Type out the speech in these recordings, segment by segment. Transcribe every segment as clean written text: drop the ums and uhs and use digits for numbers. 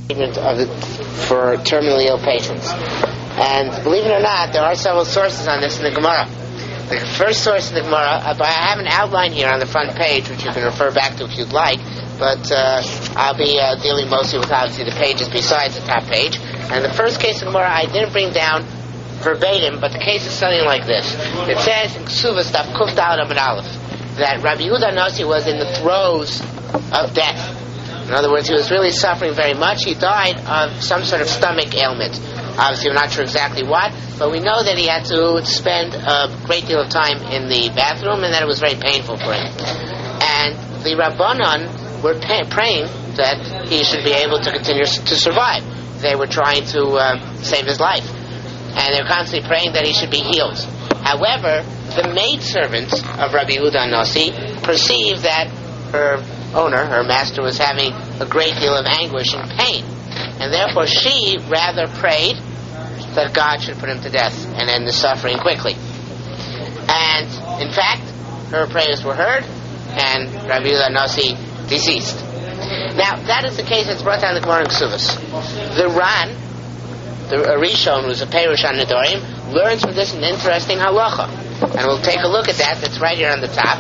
for terminally ill patients. And believe it or not, there are several sources on this in the Gemara. The first source in the Gemara, I have an outline here on the front page, which you can refer back to if you'd like, but I'll be dealing mostly with obviously the pages besides the top page. And the first case in Gemara I didn't bring down verbatim, but the case is something like this. It says in Ksuvas Daf Kuf Daled Amud Aleph that Rabbi Yehuda Nasi was in the throes of death. In other words, he was really suffering very much. He died of some sort of stomach ailment. Obviously, we're not sure exactly what, but we know that he had to spend a great deal of time in the bathroom and that it was very painful for him. And the Rabbanon were praying that he should be able to continue to survive. They were trying to save his life. And they were constantly praying that he should be healed. However, the maidservant of Rabbi Yehuda Nasi perceived that her owner, her master, was having a great deal of anguish and pain. And therefore she rather prayed that God should put him to death and end the suffering quickly. And in fact, her prayers were heard and Rabbi Yehuda Nasi deceased. Now, that is the case that's brought down in the Gemara in Ksuvas. The Ran, the Rishon, who's a Perush on Nedarim, learns from this an interesting halacha. And we'll take a look at that. That's right here on the top.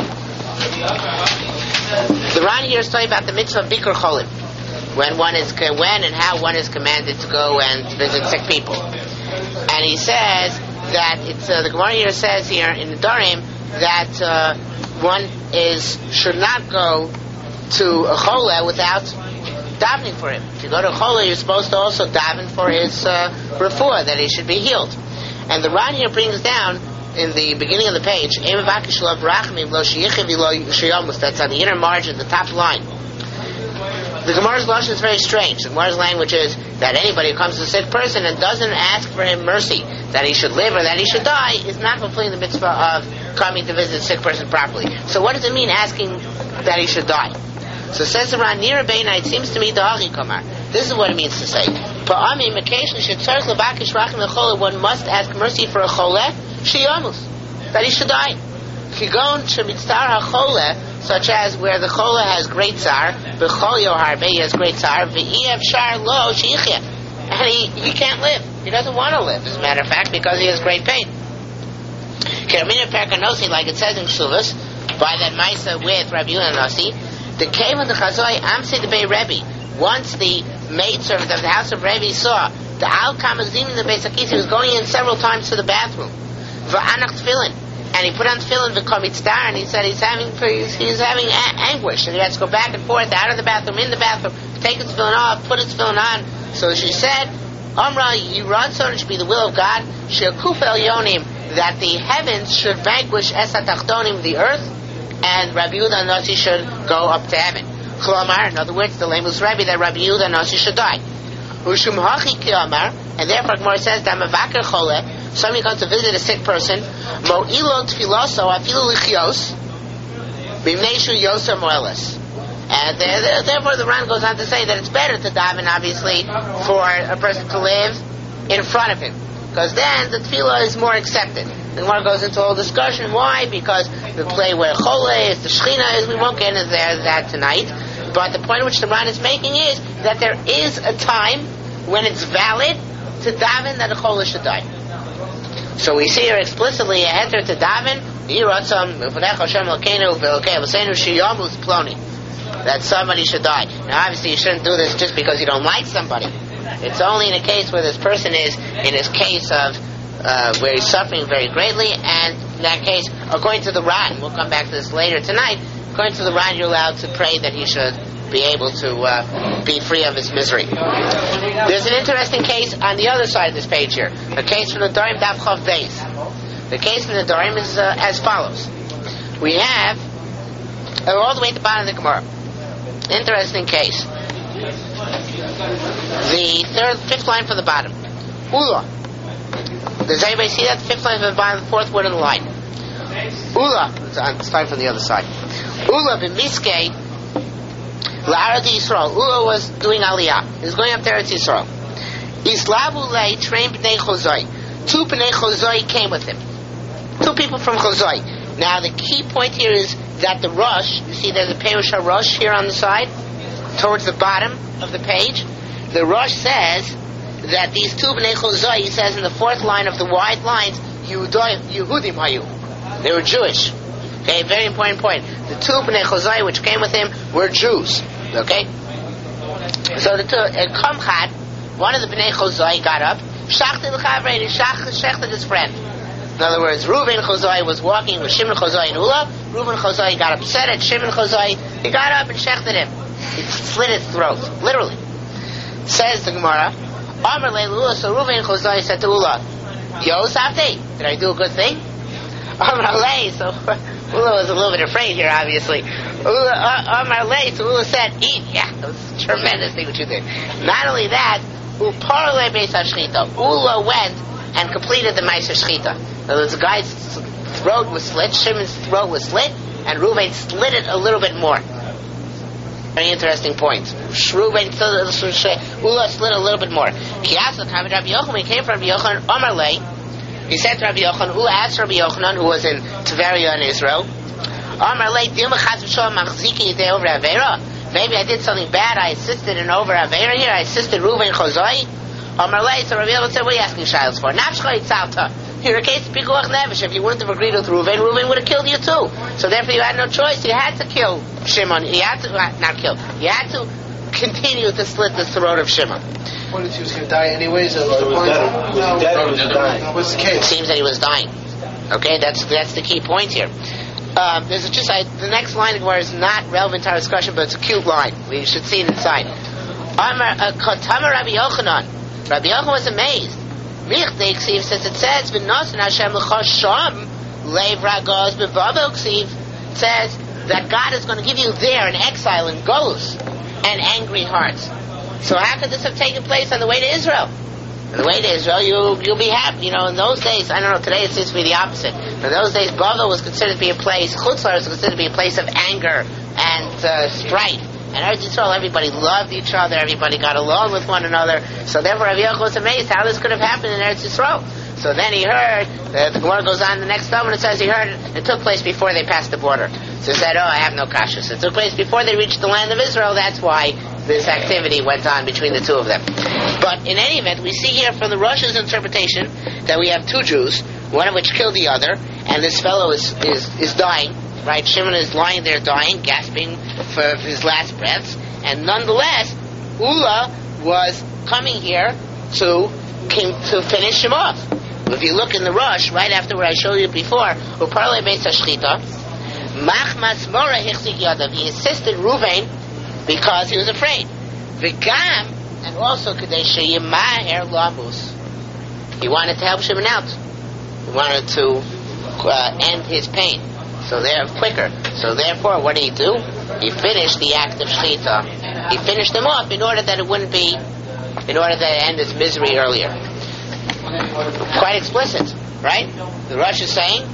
The Ran here is talking about the mitzvah of Bikur Cholim, when and how one is commanded to go and visit sick people. And he says that it's the Gemara here says here in the Nedarim that one should not go to a chole without davening for him. If you go to a chole, you're supposed to also daven for his refuah, that he should be healed. And the Ran here brings down in the beginning of the page, that's on the inner margin, the top line. The Gemara's lashon is very strange. The Gemara's language is that anybody who comes to a sick person and doesn't ask for him mercy, that he should live or that he should die, is not fulfilling the mitzvah of coming to visit a sick person properly. So what does it mean asking that he should die? So it says around near Beina, it seems to me this is what it means to say. One must ask mercy for a chole, that he should die. Such as where the chole has great tsar, he has great tsar, and he can't live. He doesn't want to live, as a matter of fact, because he has great pain. Like it says in Ksuvas, by that Maisa with Rabbi Yehuda Nasi, the cave of the Chazoi, Amsi the Bei Rebbe, once the maidservant of the house of Rebbe saw the Al Kamazim in the Beis HaKis, he was going in several times to the bathroom. V'anach tefillin, and he put on tefillin v'komitztar, and he said he's having anguish, and he has to go back and forth, out of the bathroom, in the bathroom, take his tefillin off, put his tefillin on. So she said, Amra Yiratson, it should be the will of God, She'akuf El Yonim, that the heavens should vanquish Esat Achtonim, the earth, and Rabbi Yehuda Nasi should go up to heaven. Klamar, in other words, the Lemus Rebbe, that Rabbi Yehuda Nasi should die. Ushum Hachi Klamar, and therefore Gemara says that Mavakar Chole, somebody comes to visit a sick person, Mo'ilo Tfiloso Afilu Lichios, Bimneshu Yoser Moelis. And therefore the Ran goes on to say that it's better to daven, obviously, for a person to live in front of him, because then the tefillah is more accepted. The Gemara goes into a whole discussion. Why? Because the play where chole is, the shechina is, we won't get into that tonight. But the point which the Ran is making is that there is a time when it's valid to daven that a chole should die. So we see here explicitly a heter to daven, that somebody should die. Now obviously you shouldn't do this just because you don't like somebody. It's only in a case where this person is in his case of where he's suffering very greatly, and in that case, according to the Ran, we'll come back to this later tonight, according to the Ran, you're allowed to pray that he should be able to be free of his misery. There's an interesting case on the other side of this page here, a case from the Nedarim Daf Chav Beis. The case from the Nedarim is as follows. We have, all the way at the bottom of the Gemara, interesting case. The fifth line from the bottom. Ula. Does anybody see that? The fifth line from the bottom, the fourth word in the line. Ula. It's starting from the other side. Ula b'miskei la'arad Yisrael. Ula was doing aliyah. He was going up there to Yisrael. Islavu lei train b'nei Chozai. Two b'nei Chozai came with him. Two people from Chozai. Now the key point here is that the Rosh, you see there's a Perush HaRosh here on the side, towards the bottom of the page. the Rosh says that these two Bnei Chozai, he says in the fourth line of the wide lines, Yehudim Hayu. They were Jewish. Okay, very important point. The two Bnei Chozai which came with him were Jews. Okay? So the two, Kamchad, one of the Bnei Chozai got up, shachted l'chavrein, and shechted his friend. In other words, Reuven Chozai was walking with Shimon Chozai and Ula. Reuven Chozai got upset at Shimon Chozai. He got up and shechted him. He slit his throat, literally. Says the Gemara, Amar le'Ula, so Reuven Chozai said to Ula, Yo, Safti, did I do a good thing? Amar le, so Ula was a little bit afraid here, obviously. Amar le, so Ula said, eat. Yeah, that was a tremendous thing what you did. Not only that, Uparle beis hashchita. Ula went and completed the Meiser Shchita. In other words, the guy's throat was slit, Shimon's throat was slit, and Reuven slit it a little bit more. Very interesting point. Ula slit a little bit more. He asked Rabbi Yochanan, he came from Rabbi Yochanan, Amar le, he said to Rabbi Yochanan, who asked Rabbi Yochanan, who was in Tveria in Israel, Amar le, maybe I did something bad, I assisted in over Avera here, I assisted Reuven Chozai. Amar le, so Rabbi Yochanan said, what are you asking Shilas for? Nafshcha yitzalta. Here, a case of Pikuach Nefesh, if you wouldn't have agreed with Reuven, Reuven would have killed you too. So therefore you had no choice, you had to kill Shimon, you had to, not kill, you had to continue to slit the throat of Shimon. What if he was going to die anyways? What's the case? It seems that he was dying. Okay, that's the key point here. There's just the next line of Gemara is not relevant to our discussion, but it's a cute line. We should see it inside. Rabbi Yochanan. Rabbi Yochanan was amazed. Since it says says that God is going to give you there in exile in Golus and angry hearts. So how could this have taken place on the way to Israel? On the way to Israel, you'll be happy. You know, in those days, I don't know, today it seems to be the opposite. In those days, Bavel was considered to be a place, Chutz La'aretz was considered to be a place of anger and strife. And Eretz Yisrael, everybody loved each other, everybody got along with one another. So therefore, Rabbi Yochanan was amazed how this could have happened in Eretz Yisrael. So then he heard, the Gemara goes on the next time, and it says he heard it took place before they passed the border. So he said, I have no kashas. It took place before they reached the land of Israel, that's why this activity went on between the two of them. But in any event, we see here from the Rosh's interpretation that we have two Jews, one of which killed the other, and this fellow is dying. Right, Shimon is lying there dying, gasping for his last breaths, and nonetheless, Ula was coming here to finish him off. If you look in the Rosh, right after what I showed you before, Uparle beis hashchita, Machmas Mora hichzik yadav, he insisted Reuven because he was afraid. V'gam, and also Kadei sheyimaher lamus, he wanted to help Shimon out. He wanted to end his pain. So they're quicker. So therefore, what did he do? He finished the act of shchita. He finished them off in order that end his misery earlier. Quite explicit, right? The Rosh is saying,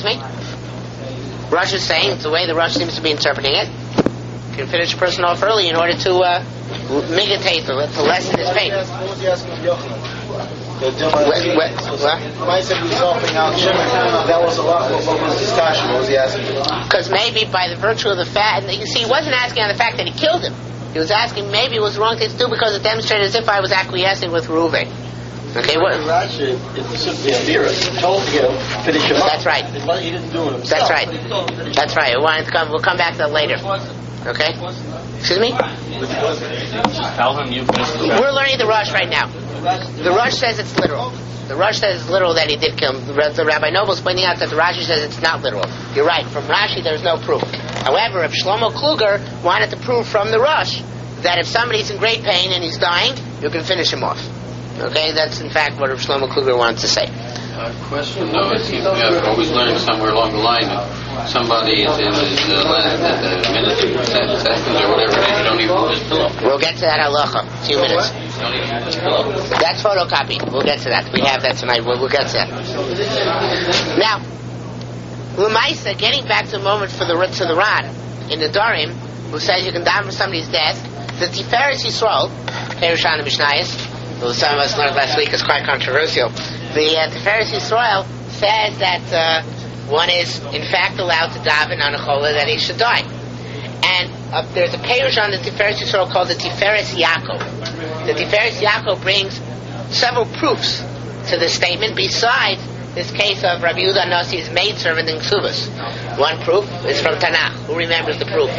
Rosh is saying, it's the way the Rosh seems to be interpreting it, you can finish a person off early in order to mitigate, to lessen his pain. What was he asking of Yochanan? What? Why said he was helping out Shimon? That was a lot. What was the discussion? What was he asking? Because maybe by the virtue of the fact, you see, he wasn't asking on the fact that he killed him. He was asking maybe it was the wrong thing to do because it demonstrated as if I was acquiescing with Reuven. Okay, what? Rashi, it's simply a mirror. He told him finish him up. That's right. He didn't do it himself. That's right. That's right. We'll come back to that later. Okay? Excuse me? Tell him you finished the We're learning the Rosh right now. The Rosh says it's literal. The Rosh says it's literal that he did kill him. The Rabbi Noble is pointing out that the Rashi says it's not literal. You're right. From Rashi, there's no proof. However, if Shlomo Kluger wanted to prove from the Rosh that if somebody's in great pain and he's dying, you can finish him off. Okay? That's in fact what Shlomo Kluger wanted to say. Question though, it seems we have always learned somewhere along the line that somebody is in his last minutes or seconds or whatever it is, you don't even hold his pillow. We'll get to that halacha. 2 minutes. Don't even hold his pillow. That's photocopied. We'll get to that. We have that tonight. We'll get to that. Now, L'maisa, getting back to the moment to the Ran in the Dorim, who says you can die for somebody's death, the Tiferes Yisrael, Perushan and Mishnayos, who some of us learned last week is quite controversial. The Tiferes Yisrael says that one is in fact allowed to daven on a chola that he should die. And there's a Perush on the Tiferes Yisrael called the Tiferes Yaakov. the Tiferes Yaakov brings several proofs to this statement besides this case of Rabbi Yehuda Nasi's maidservant in Ksubas. One proof is from Tanakh. Who remembers the proof?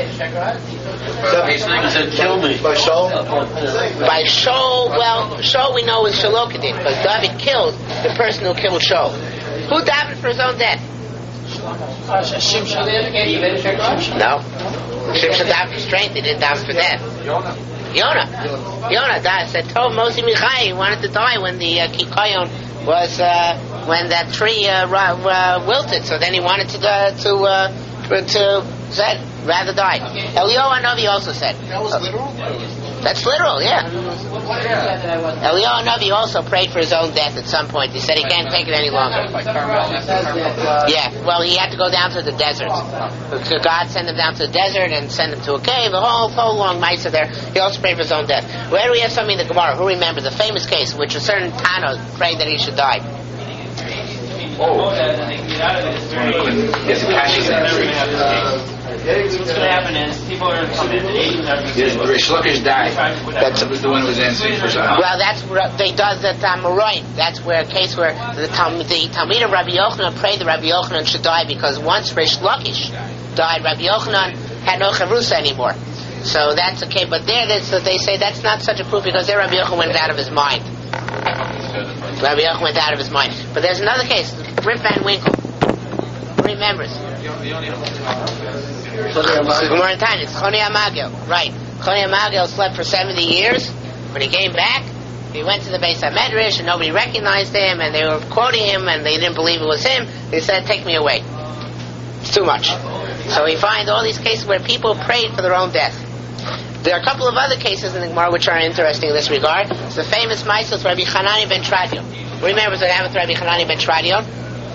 Kill me. By Shaul? By Shaul, well, Shaul we know is Shalokadin, because David killed the person who killed Shaul. Who davened for his own death? No. Shimshon davened for strength, he didn't daven for death. Yonah said, told Moshe Michai he wanted to die when the Kikayon was, when that tree wilted, so then he wanted to rather die. Eliyahu Hanavi also said. That was literal? That's literal, yeah. Eliyahu Hanavi also prayed for his own death at some point. He said he can't take it any longer. Yeah, well, he had to go down to the desert. God sent him down to the desert and sent him to a cave, a whole long Maisa there. He also prayed for his own death. Where do we have something in the Gemara? Who remembers the famous case in which a certain Tana prayed that he should die? What's going to happen is people are coming to Rish Lakish died. That was the one who was answering for something. Well, that's where they does the Tamuroin. That's where a case where the Talmid of Rabbi Yochanan prayed that Rabbi Yochanan should die because once Rish Lakish died, Rabbi Yochanan had no chavrusa anymore. So that's okay. But they say that's not such a proof because there Rabbi Yochanan went out of his mind. Rabbi Yochanan went out of his mind. But there's another case, Rip Van Winkle. Who remembers? Gemara in time, it's Choni Amagel. Right. Choni Amagel slept for 70 years. When he came back, he went to the Beis HaMedrash and nobody recognized him and they were quoting him and they didn't believe it was him. They said, take me away. It's too much. So we find all these cases where people prayed for their own death. There are a couple of other cases in the Gemara which are interesting in this regard. It's the famous Maisa of Rabbi Hanani ben Tradion. Who remembers what happened to Rabbi Hanani ben Tradion?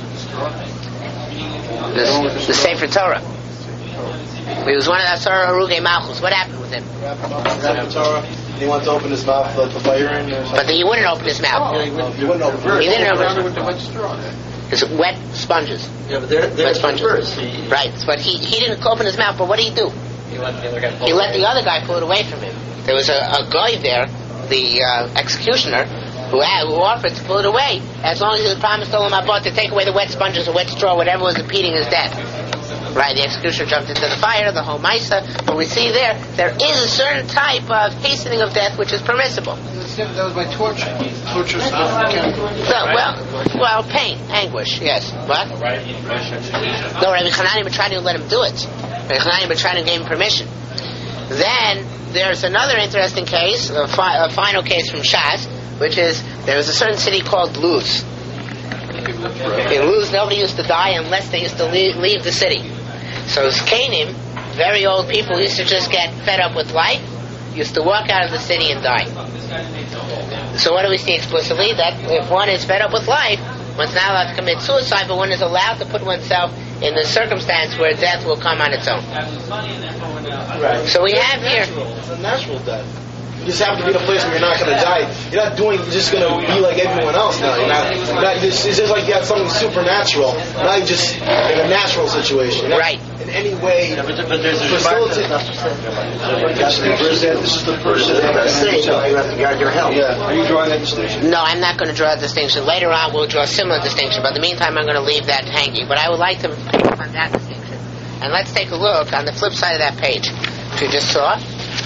The Sefer Torah. He was one of the Asar Haruge Malchus. What happened with him? He wanted to open his mouth to fire in or something. But he wouldn't open his mouth. He wouldn't open it. He didn't open his mouth. It's wet sponges. Yeah, but they're wet sponges. Right. But he didn't open his mouth, but what did he do? He let the other guy pull it away from him. There was a guy there, the executioner, who offered to pull it away as long as he was promised Olam Haba to take away the wet sponges or wet straw, whatever was impeding his death. Right, the executioner jumped into the fire, the whole Maisa. But we see there is a certain type of hastening of death which is permissible. That was by torture. Torture stuff. Well, pain, anguish, yes. What? No, Rabbi Hanani ben Tradion let him do it. Rabbi Hanani ben Tradion gave him permission. Then there's another interesting case, a final case from Shas, which is there was a certain city called Luz. In Luz, nobody used to die unless they used to leave the city. So Zkanim, very old people, used to just get fed up with life, used to walk out of the city and die. So what do we see explicitly? That if one is fed up with life, one's not allowed to commit suicide, but one is allowed to put oneself in the circumstance where death will come on its own. Right. So we have here... It's a natural death. You just happen to be in a place where you're not going to die. You're you're just going to be like everyone else now. It's just like you have something supernatural. Now you're just in a natural situation. Right. In any way, but there's a facilitate. This is the person that's saying you have to guard your health. Yeah. Are you drawing that distinction? No, I'm not going to draw a distinction. Later on, we'll draw a similar distinction. But in the meantime, I'm going to leave that hanging. But I would like to pick up on that distinction. And let's take a look on the flip side of that page, which we just saw.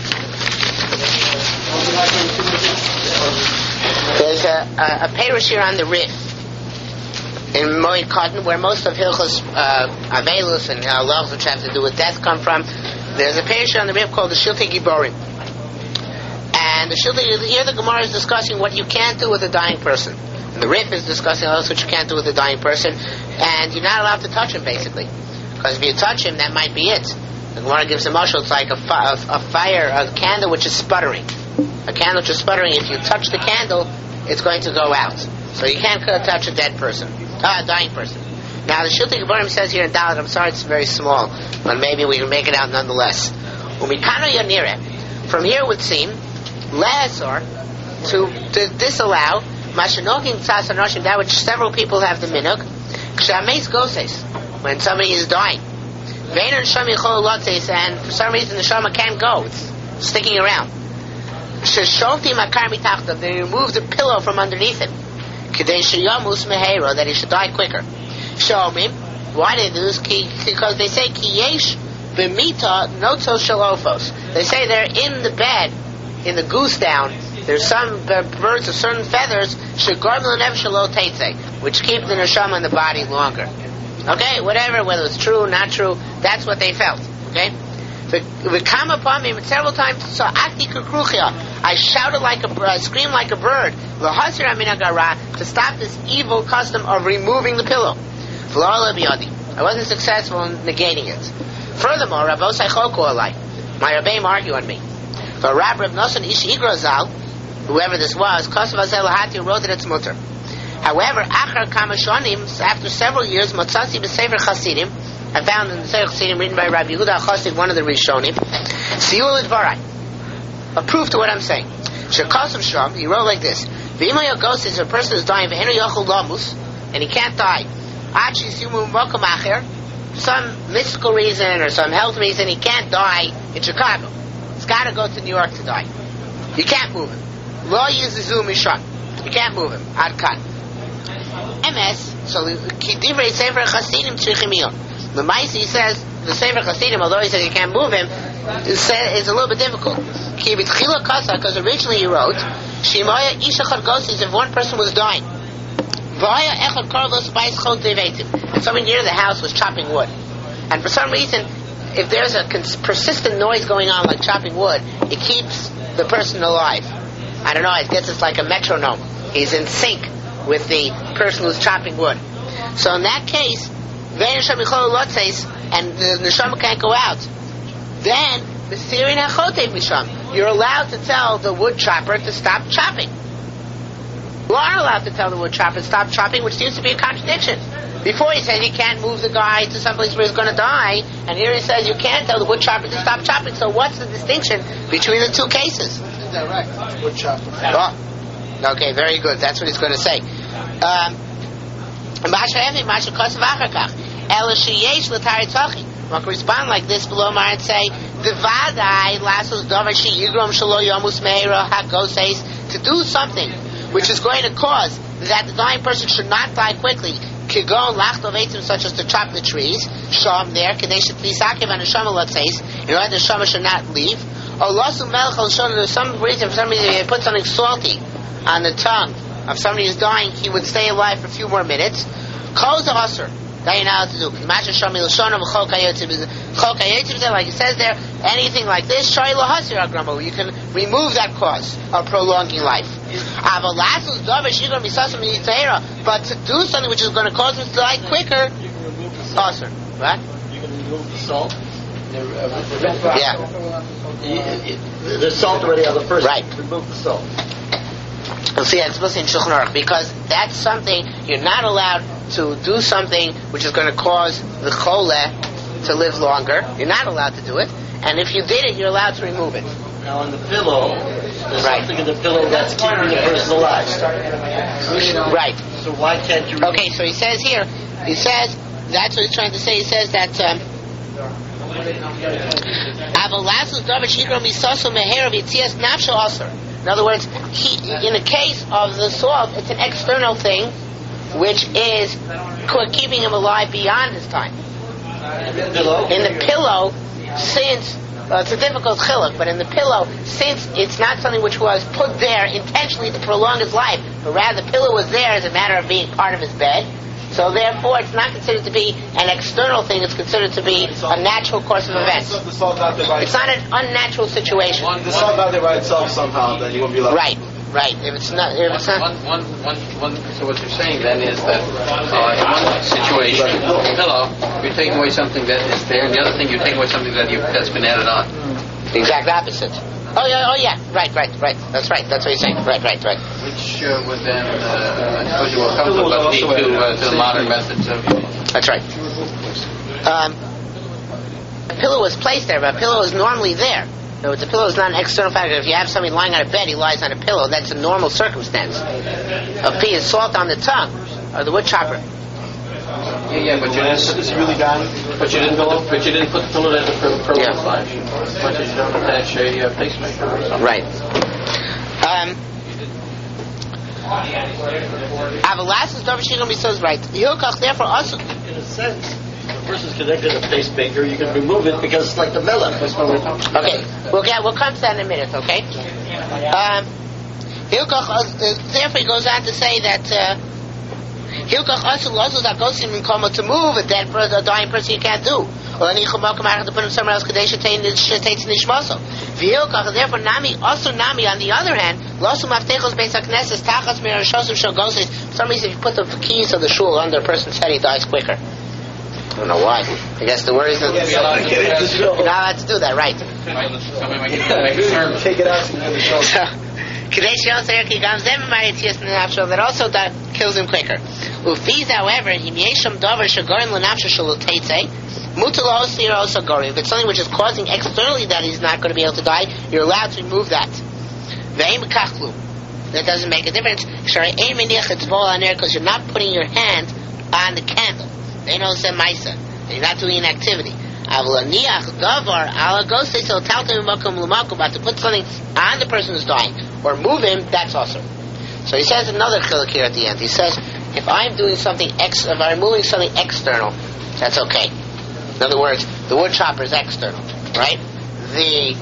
There's a parish here on the Rif in Moed Katan, where most of Hilchos Avelus and halachos which have to do with death come from. There's a parish on the Rif called the Shiltei Giborim, and the here the Gemara is discussing what you can't do with a dying person. And the Rif is discussing also what you can't do with a dying person, and you're not allowed to touch him basically, because if you touch him, that might be it. The Gemara gives a mashal. It's like a fire, a candle which is sputtering. A candle which is sputtering. If you touch the candle, it's going to go out. So you can't touch a dead person, a dying person. Now the Shiltei Giborim says here in Dalet. I'm sorry, it's very small, but maybe we can make it out nonetheless. Umikano Yanire. From here it would seem le'asor to disallow mashenogin tzas anoshim, that which several people have the minhag. Kshameis goses, when somebody is dying. And for some reason the Shama can't go. It's sticking around. They removed the pillow from underneath him. That he should die quicker. Why they do this? Because they say kiyesh b'mita noto shalofos. They say they're in the bed, in the goose down. There's some birds of certain feathers which keep the neshama in the body longer. Okay, whatever, whether it's true or not true, that's what they felt. Okay, they come upon me several times. So I shouted like a bird, I screamed like a bird, to stop this evil custom of removing the pillow. I wasn't successful in negating it. Furthermore, Rabbosai Choku alai, my Rebbeim argue on me. But Rav Nosson Ish Igrazal, whoever this was, Kosav Azel Lahati wrote that it's mutter. However, after several years, Motzasi b'Sefer Chasidim, I found in the Sefer Chasidim written by Rabbi Yehuda Chassid, one of the Rishonim, Siyul Idvarai, a proof to what I'm saying. Shekosov Shom, he wrote like this: V'imay Yogos is a person who's dying v'henu yochel lamus, and he can't die. Achi Simu Mokom Acher, some mystical reason or some health reason, he can't die in Chicago. He's got to go to New York to die. You can't move him. Lo Yizizu Mishon. You can't move him. Ad Kan. MS, so Kidivrei Sefer Chasidim Tzrichim. The Maisi says the Sefer Chasidim, although he says you can't move him, it's a little bit difficult. Because originally he wrote, Shimoya Ishachad Gosis, if one person was dying, someone near the house was chopping wood, and for some reason, if there's a persistent noise going on like chopping wood, it keeps the person alive. I don't know, I guess it's like a metronome. He's in sync with the person who's chopping wood. So in that case, and the neshama can't go out. Then you're allowed to tell the wood chopper to stop chopping. You are allowed to tell the wood chopper to stop chopping, which seems to be a contradiction. Before he said you can't move the guy to someplace where he's going to die, and here he says you can't tell the wood chopper to stop chopping. So what's the distinction between the two cases? Wood chopper. Oh. Okay, very good. That's what he's going to say. One can respond like this below and say, to do something which is going to cause that the dying person should not die quickly, such as to chop the trees, sham there, in order the shama should not leave. There's some reason, for some reason, he put something salty on the tongue of somebody who's dying, he would stay alive for a few more minutes. That you're not allowed to do. Like it says there, anything like this, you can remove that cause of prolonging life. But to do something which is going to cause him to die quicker, right? You can remove the salt. Yeah. The salt already on the person. Right. Remove the salt. You'll see that's supposed to be in Shulchan Aruch, because that's something you're not allowed to do something which is going to cause the choleh to live longer. You're not allowed to do it, and if you did it, you're allowed to remove it. Now on the pillow, there's something in the pillow that's keeping the person alive. Right. So why can't you? Okay, so he says here. He says that's what he's trying to say. He says that. In other words, in the case of the salt, it's an external thing, which is keeping him alive beyond his time. In the pillow, since it's a difficult chiluk, but in the pillow, since it's not something which was put there intentionally to prolong his life, but rather the pillow was there as a matter of being part of his bed, so therefore it's not considered to be an external thing, it's considered to be a natural course of events. It's not an unnatural situation. The salt out there by itself somehow, then you won't be allowed. Right. If it's not, so what you're saying then is that in one situation, pillow, you're taking away something that is there, and the other thing you're taking away something that's been added on. The exact opposite. Oh yeah. Right. That's right. That's what you're saying. Right. Which would then, I suppose you will come to the modern methods of. That's right. A pillow was placed there, but a pillow is normally there. No, the pillow is not an external factor. If you have somebody lying on a bed, he lies on a pillow. That's a normal circumstance. A pea is salt on the tongue, or the wood chopper. Yeah, but you didn't. Is he really dying? But you didn't put the pillow there for life. As much as you don't attach a pacemaker or something. Right. Avalas's Dover Shigam is right. Hilkach, therefore, also. In a sense, the person's connected to a pacemaker, you can remove it because it's like the melech. Okay, we'll come to that in a minute, okay? Hilkach, therefore, he goes on to say that Hilkach also to move a dead person, a dying person, you can't do. Or any to put him somewhere else, Kadesh takes Nishmaso. Therefore, Nami, also Nami, on the other hand, Losum Aftechos Beis HaKnesses, Tachas Mirashosim Shogoses, for some reason, if you put the keys of the shul under a person's head, he dies quicker. I don't know why. I guess the worries that you're not allowed to do that, right? Take it out from the shoulder. That also kills him quicker. Ufiz, however, if it's something which is causing externally that he's not going to be able to die, you're allowed to remove that. That doesn't make a difference because you're not putting your hand on the candle. You're not doing an activity. But to put something on the person who's dying or move him, that's also. So he says another chiluk here at the end. He says, if I'm doing something if I'm moving something external, that's okay. In other words, the wood chopper is external, right? Was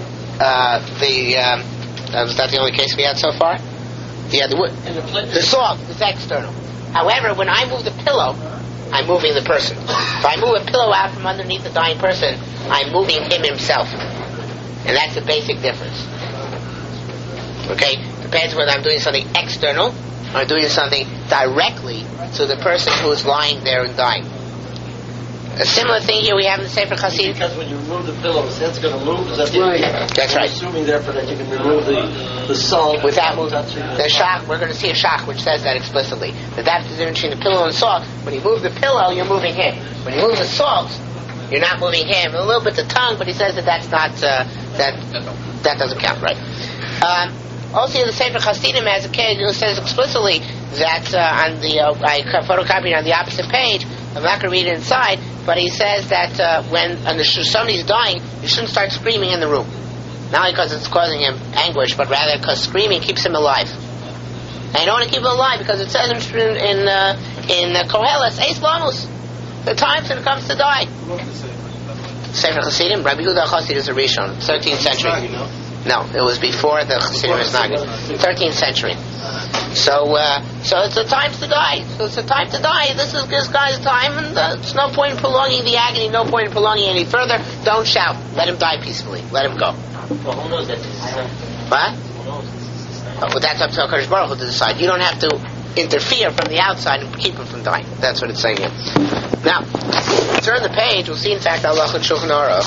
that the only case we had so far? Yeah, the saw is external. However, when I move the pillow, I'm moving the person. If I move a pillow out from underneath the dying person, I'm moving him himself. And that's the basic difference. Okay? Depends whether I'm doing something external or doing something directly to the person who is lying there and dying. A similar thing here we have in the Sefer Chassidim. Because when you remove the pillow, his head's going to move. Is that right? That's right. I'm assuming therefore that you can remove the salt without moving the shach. We're going to see a shach which says that explicitly. That's the difference between the pillow and salt. When you move the pillow, you're moving him. When you move the salt, you're not moving him. A little bit the tongue, but he says that that's not that doesn't count, right? Also, in the Sefer Chassidim, as a kid, it says explicitly that on the I photocopied on the opposite page. I'm not going to read it inside, but he says that when somebody's dying, you shouldn't start screaming in the room. Not because it's causing him anguish, but rather because screaming keeps him alive. And you don't want to keep him alive because it says in Koheles, Eis Lamus, the times when it comes to die. Sefer Chassidim, Rabbi Yehuda Chassid is a Rishon, 13th century. No, it was before the Chassidim was Nagid, 13th century. So it's a time to die. So it's a time to die. This guy's time, and there's no point in prolonging the agony, no point in prolonging any further. Don't shout. Let him die peacefully. Let him go. Well, who knows that? What? Well, that's up to HaKadosh Baruch Hu to decide. You don't have to interfere from the outside and keep him from dying. That's what it's saying here. Now, turn the page. We'll see, in fact, Halach and Shulchan Aruch.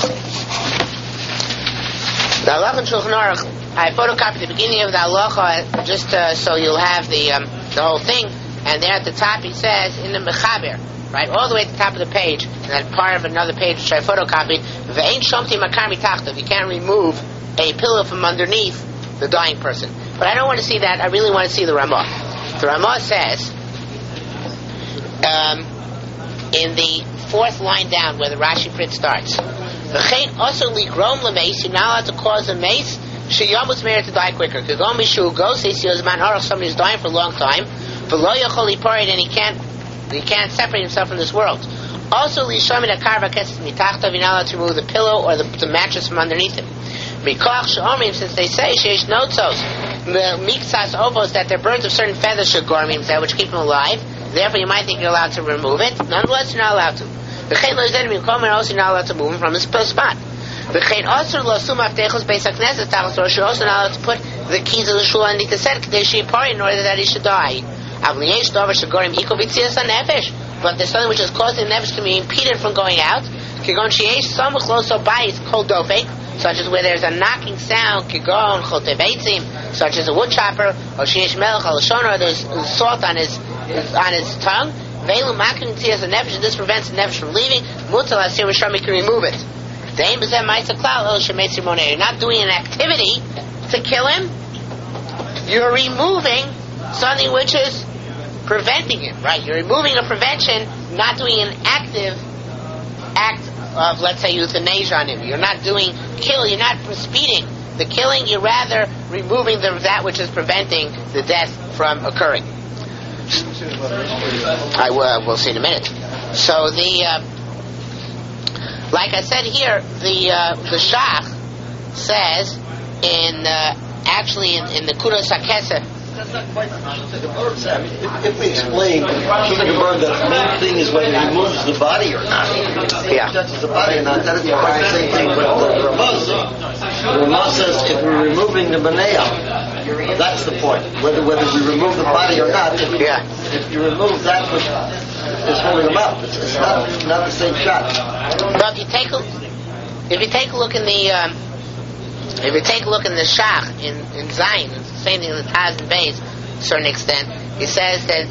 The Halach and Shulchan Aruch, I photocopied the beginning of the halacha just so you'll have the whole thing. And there at the top he says in the Mechaber, right, all the way at the top of the page, and that part of another page which I photocopied, Ve'ein shomti makar mitachtav, you can't remove a pillow from underneath the dying person. But I don't want to see that. I really want to see the Ramah. The Ramah says in the fourth line down where the Rashi print starts, V'chein also ligrom l'meis, you're not allowed to cause a mace. Sheyamus merit to die quicker. Somebody's dying for a long time. And he can't separate himself from this world. Also, you're not allowed to remove the pillow or the mattress from underneath him. Since they say that they're birds of certain feathers that which keep him alive, therefore you might think you're allowed to remove it. Nonetheless, you're not allowed to. Also, you're not allowed to move him from his spot. You're also not allowed to put the keys of the shul underneath the set in order that he should die. But there's something which is causing the nefesh to be impeded from going out, such as where there's a knocking sound, such as a wood chopper, or there's salt on his tongue. This prevents the nefesh from leaving. You can remove it. You're not doing an activity to kill him. You're removing something which is preventing him, right? You're removing a prevention, not doing an active act of, let's say, euthanasia on him. You're not doing kill. You're not speeding. the killing, you're rather removing that which is preventing the death from occurring. We'll see in a minute. So like I said here, the Shach says in the Kudos HaKesef. That's not quite the if we explain Shulchan Aruch that the main thing is whether he removes the body or not. Yeah. If he touches the body or not, that is quite the same thing with the Ramah. The Ramah says if we're removing the Benayah, that's the point. Whether we remove the body or not, if you remove that which is holding him up, it's not the same shot. But if you take a look in the Shach in Zion, it's the same thing in the Taz and Beis, to a certain extent. He says that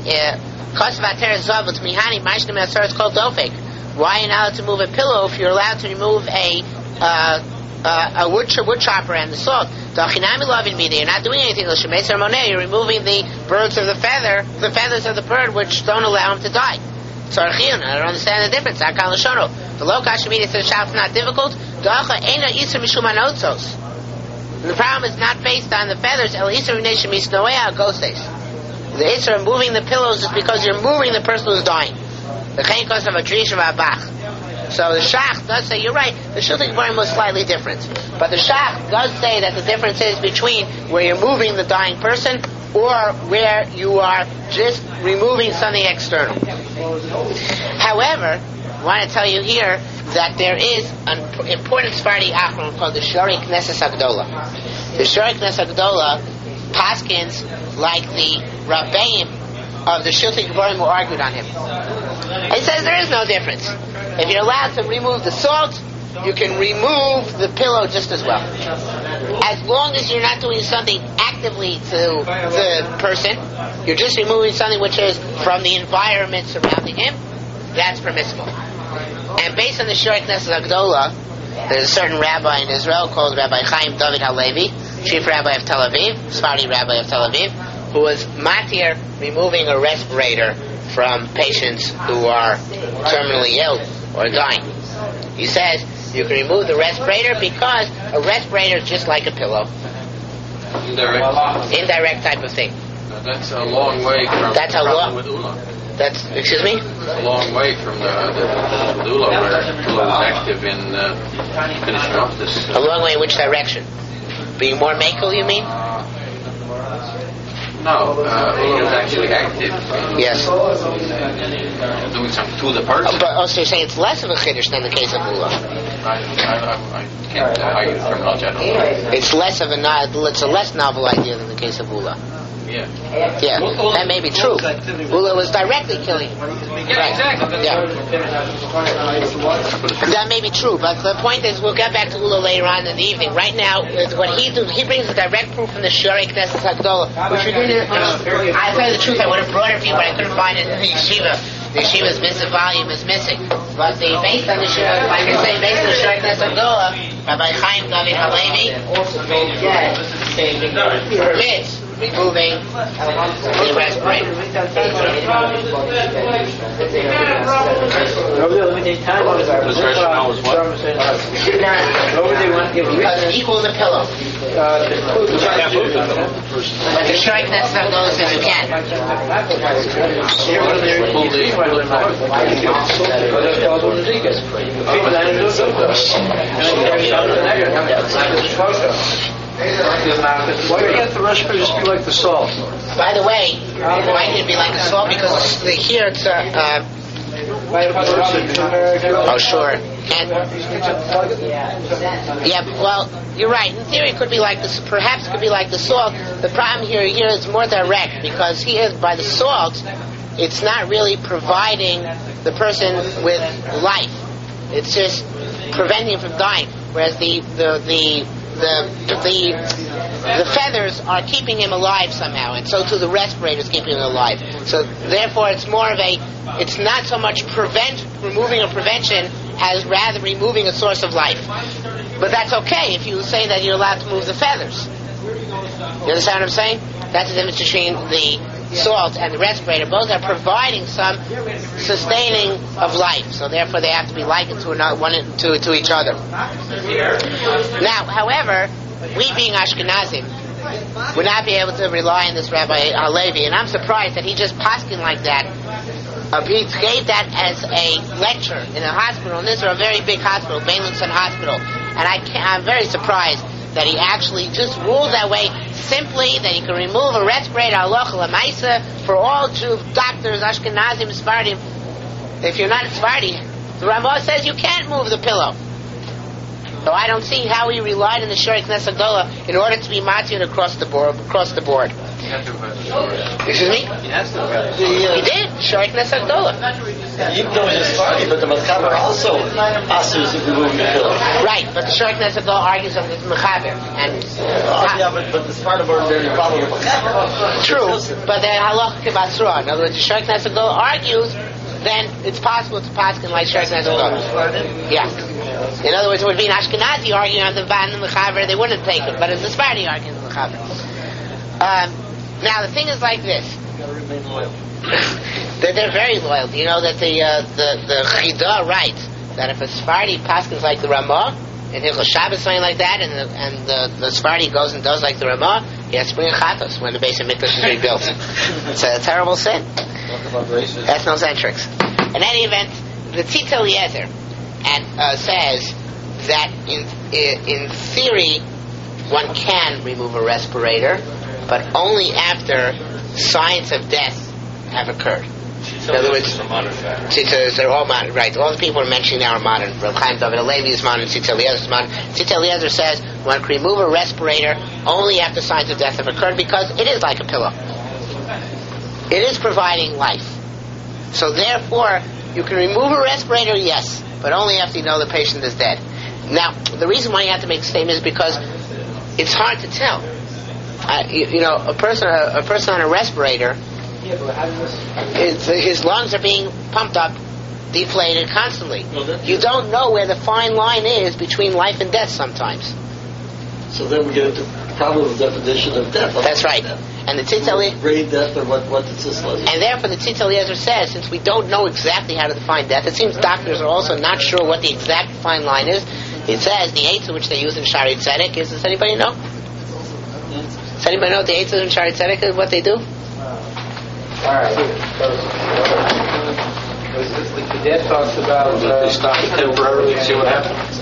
why are you not allowed to move a pillow if you're allowed to remove a wood chopper and the salt? You're not doing anything. You're removing the feathers of the bird, which don't allow him to die. I don't understand the difference. The Lokash Shemini says Shach's not difficult. The problem is not based on the feathers. The Isra of moving the pillows is because you're moving the person who's dying. So the Shach does say, you're right, the Shulchan Aruch was slightly different. But the Shach does say that the difference is between where you're moving the dying person or where you are just removing something external. However, I want to tell you here that there is an important Sephardi Achron called the Shari Knesset HaGdolah. The Shari Knesset HaGdolah paskins like the Rabbeim of the Shulchan Aruch who argued on him. He says there is no difference. If you're allowed to remove the salt, you can remove the pillow just as well. As long as you're not doing something actively to the person, you're just removing something which is from the environment surrounding him, that's permissible. And based on the Shari Knesset HaGdolah, there's a certain rabbi in Israel called Rabbi Chaim David Halevi, chief rabbi of Tel Aviv, Sephardi rabbi of Tel Aviv, who was matir removing a respirator from patients who are terminally ill or dying. He says you can remove the respirator because a respirator is just like a pillow. Indirect type of thing. That's a long way from with Ula. That's, excuse me? A long way from the Ula where Ula was active in finishing off this. A long way in which direction? Being more makel, you mean? No, Ula was actually active. Yes. Doing something to the person. But so you're saying it's less of a chiddush than the case of Ula? I can't argue the terminology. I don't know. It's a less novel idea than the case of Ula. Yeah. Yeah, that may be true. Ula was directly killing him. Yeah, exactly. Yeah. That may be true, but the point is we'll get back to Ula later on in the evening. Right now, what he brings a direct proof from the Shari Knesset HaGdolah, which we didn't, I tell you the truth, I would have brought it for you, but I couldn't find it in the yeshiva. The yeshiva's missing volume is missing. But based on the Shari, like I say, based on the Shari Knesset HaGdolah, Rabbi Chaim David Halevi permits removing the respirator. This rationale is what? Because it equals a pillow. But the Shari Knesset HaGdolah says you can. Why can't the respirator just be like the salt? By the way, why can't it be like the salt? Because here it's oh, sure. And yeah, well, you're right. In theory, it could be like this. Perhaps it could be like the salt. The problem here is more direct because here, by the salt, it's not really providing the person with life. It's just preventing him from dying. Whereas the feathers are keeping him alive somehow, and so too the respirator is keeping him alive. So therefore, it's more of it's not so much removing a prevention as rather removing a source of life. But that's okay if you say that you're allowed to move the feathers. You understand what I'm saying? That's the difference between the salt and the respirator, both are providing some sustaining of life. So therefore they have to be likened to each other. Now, however, we being Ashkenazim would not be able to rely on this Rabbi Halevi, and I'm surprised that he just paskin like that. He gave that as a lecture in a hospital, and this is a very big hospital, Beilinson Hospital, and I'm very surprised that he actually just ruled that way, simply that he can remove a respirator, halacha l'maisa, for all Jew doctors, Ashkenazim, Sephardim. If you're not a Sephardi, the Ramah says you can't move the pillow. So I don't see how he relied on the Shari Knesset Gdola in order to be matir across the board. Excuse me? He did. Shari Knesset Gdola. Even though he's Sephardi, but the Mechaber also asks to remove the pillow. Right, but the Shari Knesset Gdola argues on the Mechaber. But the Sephardim are very follow the Mechaber. True, but the halacha k'basra. In other words, the Shari Knesset Gdola argues, then it's possible to paskin like Shari Knesset Gdola. Yeah. In other words, it would be an Ashkenazi arguing on the Ban and the Mechaber, they wouldn't take it, but it's a Sephardi arguing on the Mechaber. Now, the thing is like this. They're very loyal. Do you know that the Chida writes that if a Sephardi paskins like the Ramah, and Hilchos Shabbos something like that, and the Sephardi goes and does like the Ramah, he has to bring a chatos when the base of Mikdash is rebuilt. It's a terrible sin. Ethnocentrics. In any event, the Tzitz Eliezer says that in theory one can remove a respirator, but only after signs of death have occurred. In other words, tzitzos are all modern, right? All the people we're mentioning now are modern. Reb Chaim David Halevi is modern, Tzitz Eliezer is modern. Tzitz Eliezer says one can remove a respirator only after signs of death have occurred because it is like a pillow. It is providing life. So therefore, you can remove a respirator, yes, but only after you know the patient is dead. Now, the reason why you have to make the statement is because it's hard to tell. A person on a respirator, his lungs are being pumped up, deflated constantly. You don't know where the fine line is between life and death sometimes. So then we get into the problem of definition of death. That's right. And the Tzitz Eliezer, grade death, or what the Tzitz Eliezer. And therefore the Tzitz Eliezer says, since we don't know exactly how to define death, it seems doctors are also not sure what the exact fine line is. It says the eitzah which they use in Shari Tzedek is, does anybody know? Does anybody know what the eitzah in Shari Tzedek is, what they do? Alright. The death talks about they stop it temporarily and see what happens.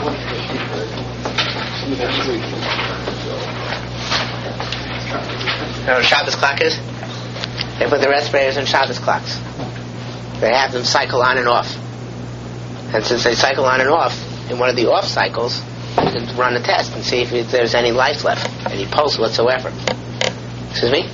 You know what a Shabbos clock is? They put the respirators in Shabbos clocks. They have them cycle on and off. And since they cycle on and off, in one of the off cycles, you can run a test and see if there's any life left, any pulse whatsoever. Excuse me?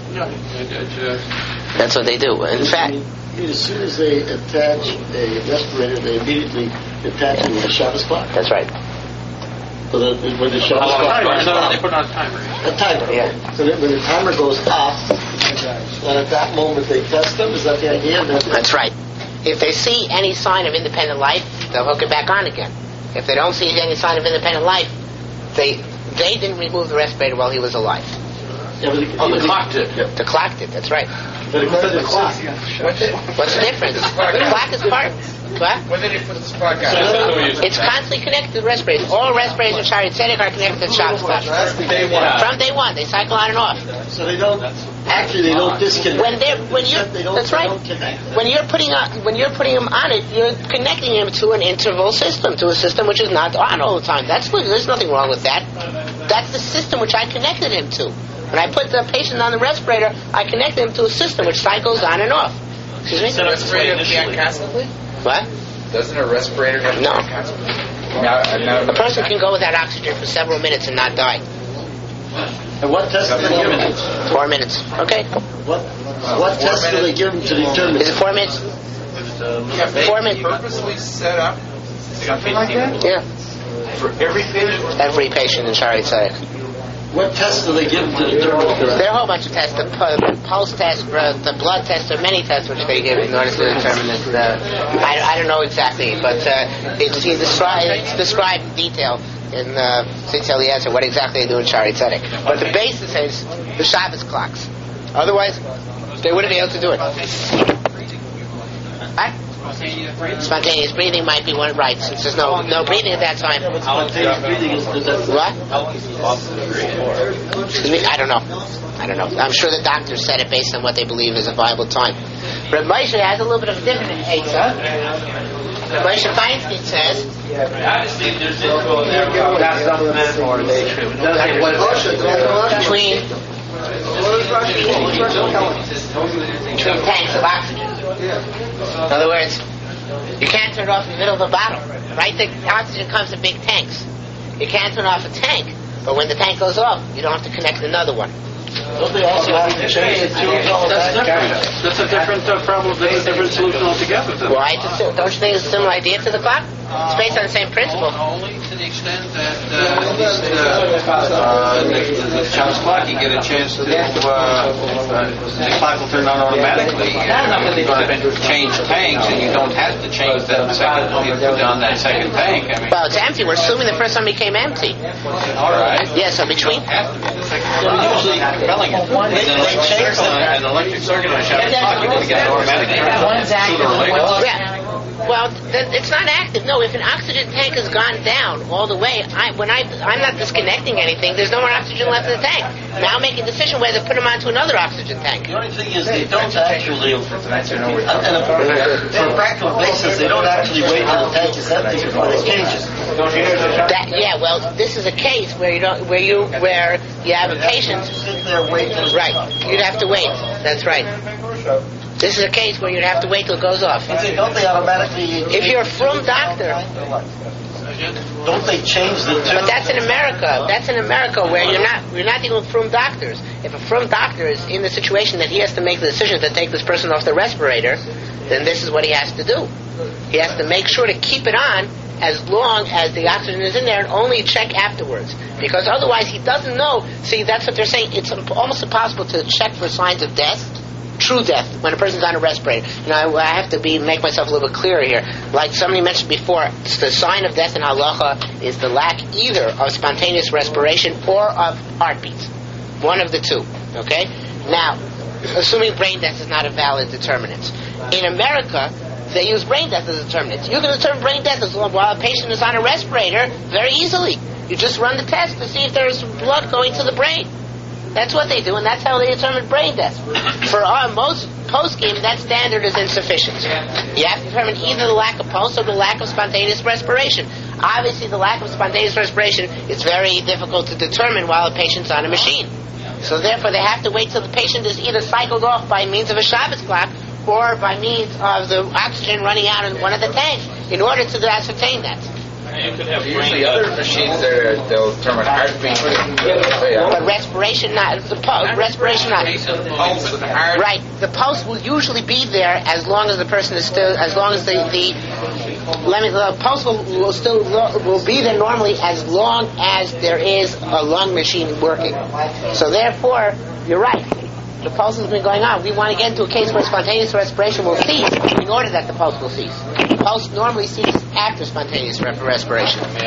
That's what they do. In fact, as soon as they attach a respirator, they immediately attach it with a Shabbos clock. That's right. So that when the Shabbos clock goes off, they put on a timer. A timer. Yeah. So that when the timer goes off, and at that moment they test them. Is that the idea? That's right. If they see any sign of independent life, they'll hook it back on again. If they don't see any sign of independent life, they didn't remove the respirator while he was alive. Yeah, the clock did. Yeah. The clock did. That's right. But it the clock. What's the difference? The clock is part. What? When did he put the spark out? It's constantly connected to the respirators. All respirators in Shari Tzedek are connected to the Shabbos clock. From day one, they cycle on and off. So they don't disconnect. That's right. When you're putting him on it, you're connecting him to an interval system, to a system which is not on all the time. There's nothing wrong with that. That's the system which I connected him to. When I put the patient on the respirator, I connected him to a system which cycles on and off. Excuse me? Does a respirator have to be on constantly? What? Doesn't a respirator have to be on constantly? A person can go without oxygen for several minutes and not die. And what test do they give him? 4 minutes. Okay. What test do they give him to determine? Is it 4 minutes? 4 minutes. Purposely set up something like that? Yeah. For every patient? Every patient in Shari Tzedek. What tests do they give them to determine? There are a whole bunch of tests. The pulse test, the blood test, there are many tests which they give in order to determine this. I don't know exactly, but it's described in detail in Tzitz Eliezer what exactly they do in Shari Tzedek. But the basis is the Shabbos clocks. Otherwise, they wouldn't be able to do it. Right? Spontaneous breathing might be one, right, since there's no breathing at that time. Spontaneous breathing is What? Excuse me? I don't know. I'm sure the doctors said it based on what they believe is a viable time. Reb Moshe has a little bit of a different answer. Reb Moshe Feinstein says, between tanks of oxygen. In other words, you can't turn it off in the middle of a bottle, right? The oxygen comes in big tanks. You can't turn off a tank, but when the tank goes off, you don't have to connect another one. Don't they also have to change the tubes all That's different. That's a different problem. That's a different solution altogether. Why? Don't you think it's a similar idea to the clock? It's based on the same principle. Only to the extent that the child's clock, you get a chance to, the clock will turn on automatically. You're going to change tanks, and you don't have to change that second, you put on that second tank. I mean, Well, it's empty. We're assuming the first one became empty. all right. Yeah, so between... Usually, telling it. They change an electric circuit on a shop clock, you're going to get an automatic turn. One's active and one's Yeah. Well, it's not active. No, if an oxygen tank has gone down all the way, I'm not disconnecting anything. There's no more oxygen left in the tank. Now I'm making a decision whether to put them onto another oxygen tank. The only thing is they don't actually, and for a practical basis, they don't actually wait till the tank is empty before they change it. Well, this is a case where you have a patient. Sit there, wait till Right, you'd have to wait. That's right. This is a case where you'd have to wait till it goes off. Don't they automatically? If you're a frum doctor. Don't they change the tube? But that's in America. That's in America where you're not dealing with frum doctors. If a frum doctor is in the situation that he has to make the decision to take this person off the respirator, then this is what he has to do. He has to make sure to keep it on as long as the oxygen is in there and only check afterwards. Because otherwise he doesn't know. See, that's what they're saying. It's almost impossible to check for signs of death, true death, when a person's on a respirator. I have to make myself a little bit clearer here. Like somebody mentioned before, the sign of death in halacha is the lack either of spontaneous respiration or of heartbeats. One of the two. Okay? Now, assuming brain death is not a valid determinant. In America, they use brain death as a determinant. You can determine brain death while a patient is on a respirator very easily. You just run the test to see if there's blood going to the brain. That's what they do, and that's how they determine brain death. For most post-game, that standard is insufficient. You have to determine either the lack of pulse or the lack of spontaneous respiration. Obviously, the lack of spontaneous respiration is very difficult to determine while a patient's on a machine. So therefore, they have to wait till the patient is either cycled off by means of a Shabbos clock or by means of the oxygen running out in one of the tanks in order to ascertain that. Usually other machines they'll determine heartbeat. But respiration not. Respiration not. Right. The pulse will usually be there as long as the person is still, as long as the pulse will be there normally as long as there is a lung machine working. So therefore, you're right. The pulse has been going on. We want to get into a case where spontaneous respiration will cease in order that the pulse will cease. The pulse normally ceases after spontaneous respiration. As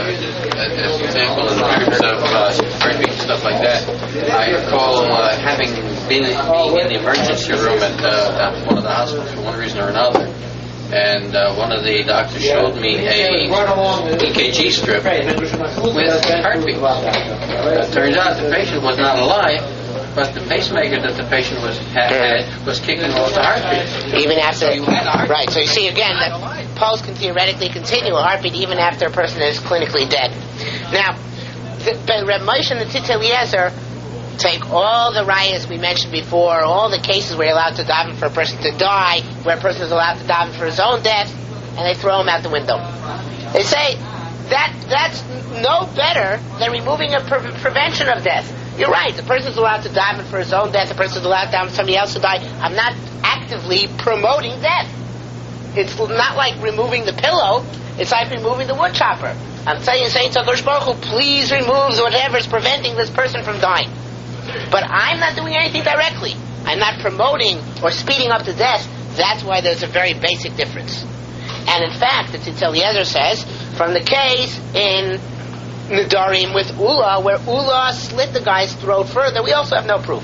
an example, in terms of heartbeat and stuff like that, I recall having being in the emergency room at one of the hospitals for one reason or another. And one of the doctors showed me a EKG strip with heartbeat. It turns out the patient was not alive, but the pacemaker that the patient was kicking off the heartbeat. Even after, right? So you see again that pulse can theoretically continue a heartbeat even after a person is clinically dead. Now, Reb Moshe and the Tzitz Eliezer take all the rayas we mentioned before, all the cases where you're allowed to daven for a person to die, where a person is allowed to daven for his own death, and they throw him out the window. They say that's no better than removing a prevention of death. You're right, the person is allowed to daven for his own death, the person is allowed to daven for somebody else to die. I'm not actively promoting death. It's not like removing the pillow, it's like removing the wood chopper. I'm saying to HaKadosh Baruch Hu, please remove whatever is preventing this person from dying. But I'm not doing anything directly. I'm not promoting or speeding up the death. That's why there's a very basic difference. And in fact, the Tzitz Eliezer says, from the case in Nedarim with Ula, where Ula slit the guy's throat further, we also have no proof.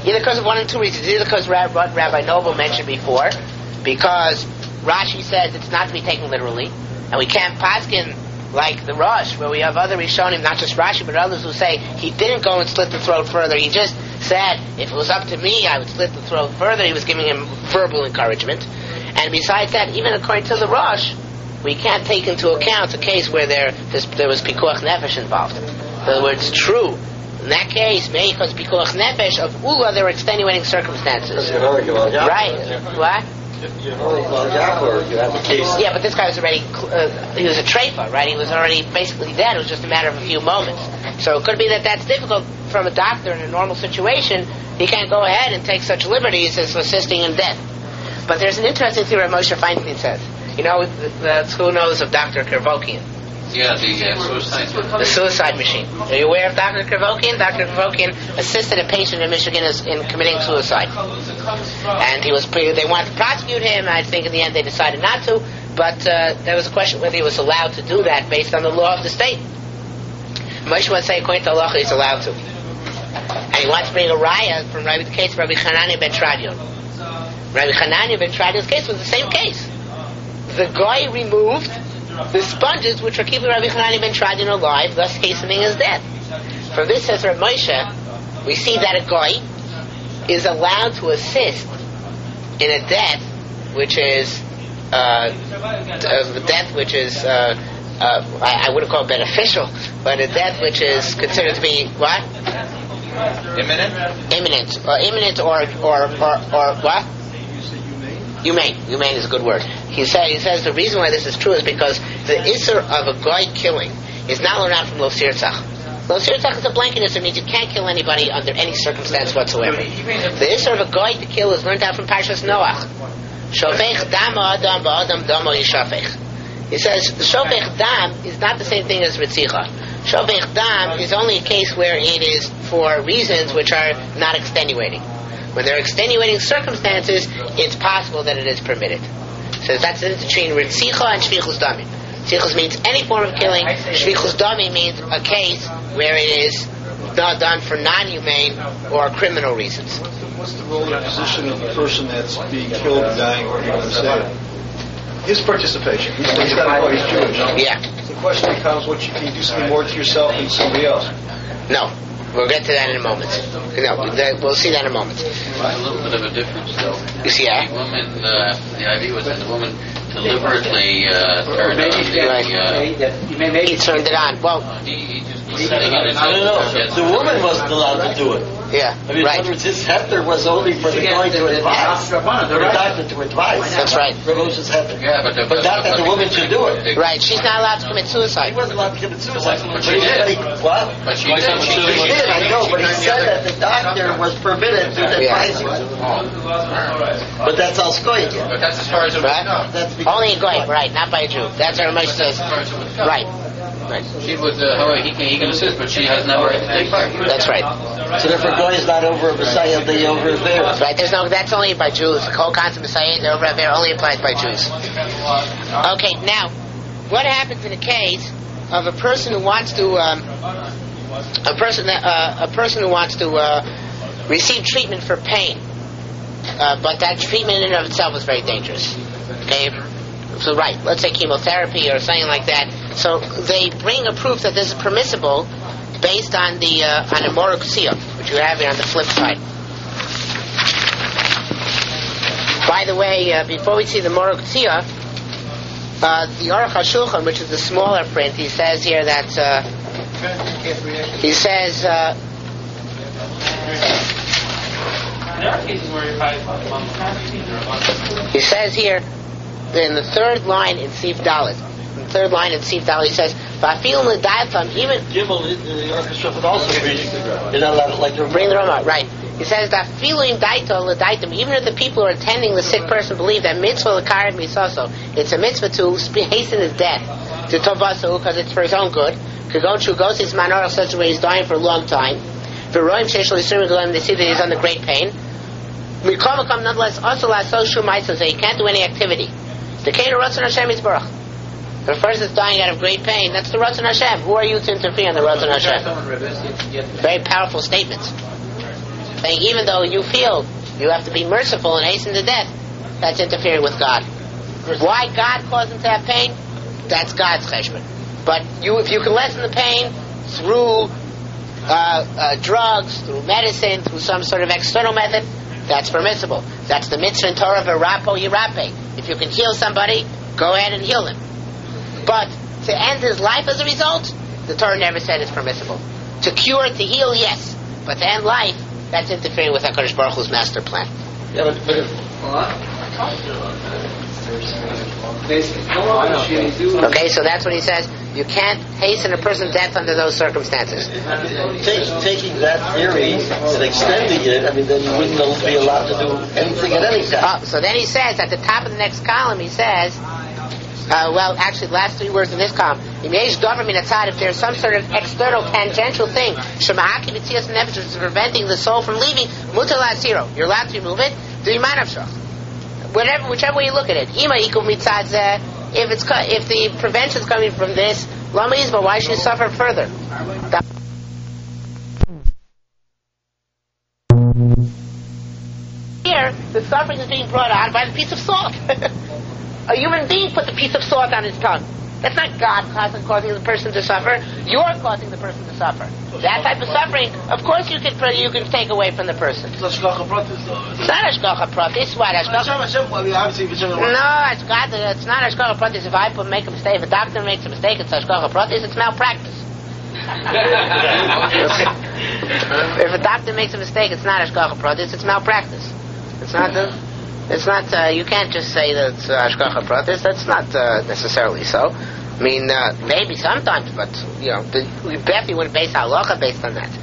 Either because of one of two reasons. Either because what Rabbi Noble mentioned before, because Rashi says it's not to be taken literally, and we can't paskin like the Rosh, where we have other Rishonim, not just Rashi, but others who say he didn't go and slit the throat further. He just said, if it was up to me, I would slit the throat further. He was giving him verbal encouragement. And besides that, even according to the Rosh, we can't take into account a case where there was Pikuach Nefesh involved. In other words, true. In that case, maybe because Pikuach Nefesh of Ula, there were extenuating circumstances. Right. What? You have a case. Yeah, but this guy was already, he was a treifa, right? He was already basically dead. It was just a matter of a few moments. So it could be that that's difficult from a doctor in a normal situation. He can't go ahead and take such liberties as assisting in death. But there's an interesting theory Moshe Feinstein says. You know, who knows of Dr. Kevorkian? Yeah, the suicide machine. Are you aware of Dr. Kevorkian? Dr. Kevorkian assisted a patient in Michigan in committing suicide. And they wanted to prosecute him. I think in the end they decided not to. But there was a question whether he was allowed to do that based on the law of the state. Moshe would say, according to Allah, he's allowed to. And he wants to bring a raya from the case of Rabbi Hanania ben Tradion. Rabbi Hanania ben Tradion's case was the same case. The guy removed the sponges which are keeping Rabbi Hanania ben Tradion alive, thus hastening his death. From this, says Rabbi Moshe, we see that a guy is allowed to assist in a death which is I wouldn't call it beneficial, but a death which is considered to be what? Imminent, or what? Humane is a good word. He says the reason why this is true is because the Isser of a guy killing is not learned out from Lo Sirtzach. Lo Sirtzach is a blanket Isser, means you can't kill anybody under any circumstance whatsoever. The Isser of a guy to kill is learned out from Parshas Noach. Shofech dam adam ba'adam damo yishafech. He says the Shofech dam is not the same thing as Ritzicha. Shofech dam is only a case where it is for reasons which are not extenuating. When there are extenuating circumstances, it's possible that it is permitted. So that's the difference between Ritzicha and Shvichus Dami. Ritzicha means any form of killing. Shvichus Dami means a case where it is not done for non-humane or criminal reasons. What's the role and position of the person that's being killed and dying, or even saved? His participation. He's Jewish. Yeah. The question becomes, can you do something more to yourself than somebody else? No. We'll get to that in a moment. No, we'll see that in a moment. A little bit of a difference, though. You see, the woman, the idea was that the woman deliberately turned on he turned it on. Well, he just was sitting in his I don't know. The woman wasn't allowed to do it. Yeah, I mean, in other words, his hefter was only for the guy to advise, for the doctor to advise. That's right. Moses hefter. Yeah, but not that the woman should do it. Right, she's not allowed to commit suicide. He wasn't allowed to commit suicide. But she did. What? But she did. She did, I know, but he said that the doctor was permitted to advise him. But that's all Skoy again. But that's as far as it Right? was. Only a Goy, right, not by a Jew. That's what Moshe says. Right. She would, he can assist, but she has no right to take part. That's right. So therefore, Goy is not over Messiah, they over there. Right, that's only by Jews. The whole concept of Messiah over there only applies by Jews. Okay, now, what happens in a case of a person who wants to, receive treatment for pain, but that treatment in and of itself is very dangerous. Okay? So right, let's say chemotherapy or something like that. So they bring a proof that this is permissible based on the on a Moruk Tziyah, which you have here on the flip side. By the way, before we see the Moruk Tziyah, the Aruch HaShulchan, which is the smaller print, he says here that he says here in the third line in Sif Dalet. In the third line in Sif Dalet, he says, "Va'afilu l'dayatam even." Gimel, the orchestra would also be. You're not allowed to like to bring the Rama, right? He says that "Va'afilu l'dayatam," even if the people who are attending the sick person believe that mitzvah l'kared misaso, it's a mitzvah to hasten his death to tovasu because it's for his own good. Kagon goes his manor in such a way he's dying for a long time. For Roim Sheish L'Yisurim G'Olim, they see that he's under great pain. Mikom nonetheless also so he can't do any activity. The Kain of Ratzon Hashem is Baruch. The person is dying out of great pain. That's the Ratzon Hashem. Who are you to interfere in the Ratzon Hashem? Very powerful statements. saying even though you feel you have to be merciful and hasten to death, that's interfering with God. Why God caused him to have pain? That's God's cheshbon. But if you can lessen the pain through drugs, through medicine, through some sort of external method, that's permissible. That's the mitzvah in Torah, v'rapo yirape. If you can heal somebody, go ahead and heal him. But to end his life as a result, the Torah never said it's permissible. To cure, to heal, yes. But to end life, that's interfering with HaKadosh Baruch Hu's master plan. Yeah, Okay, so that's what he says. You can't hasten a person's death under those circumstances. Taking that theory and extending it, then you wouldn't be allowed to do anything at any time. So then he says, at the top of the next column, he says, actually, the last 3 words in this column, if there's some sort of external tangential thing, which is preventing the soul from leaving, you're allowed to remove it. Whichever way you look at it. If the prevention is coming from this, but why should you suffer further? Here, the suffering is being brought on by the piece of salt. A human being put the piece of salt on his tongue. That's not God causing the person to suffer. You're causing the person to suffer. That type of suffering, of course, you can take away from the person. It's not Hashgacha Pratis. What? No, it's not Hashgacha Pratis. If I make a mistake, if a doctor makes a mistake, it's Hashgacha Pratis. It's malpractice. If a doctor makes a mistake, it's not Hashgacha Pratis. It's malpractice. You can't just say that it's Hashgacha Pratis. That's not necessarily so. Maybe sometimes, but, we definitely wouldn't base halacha based on that.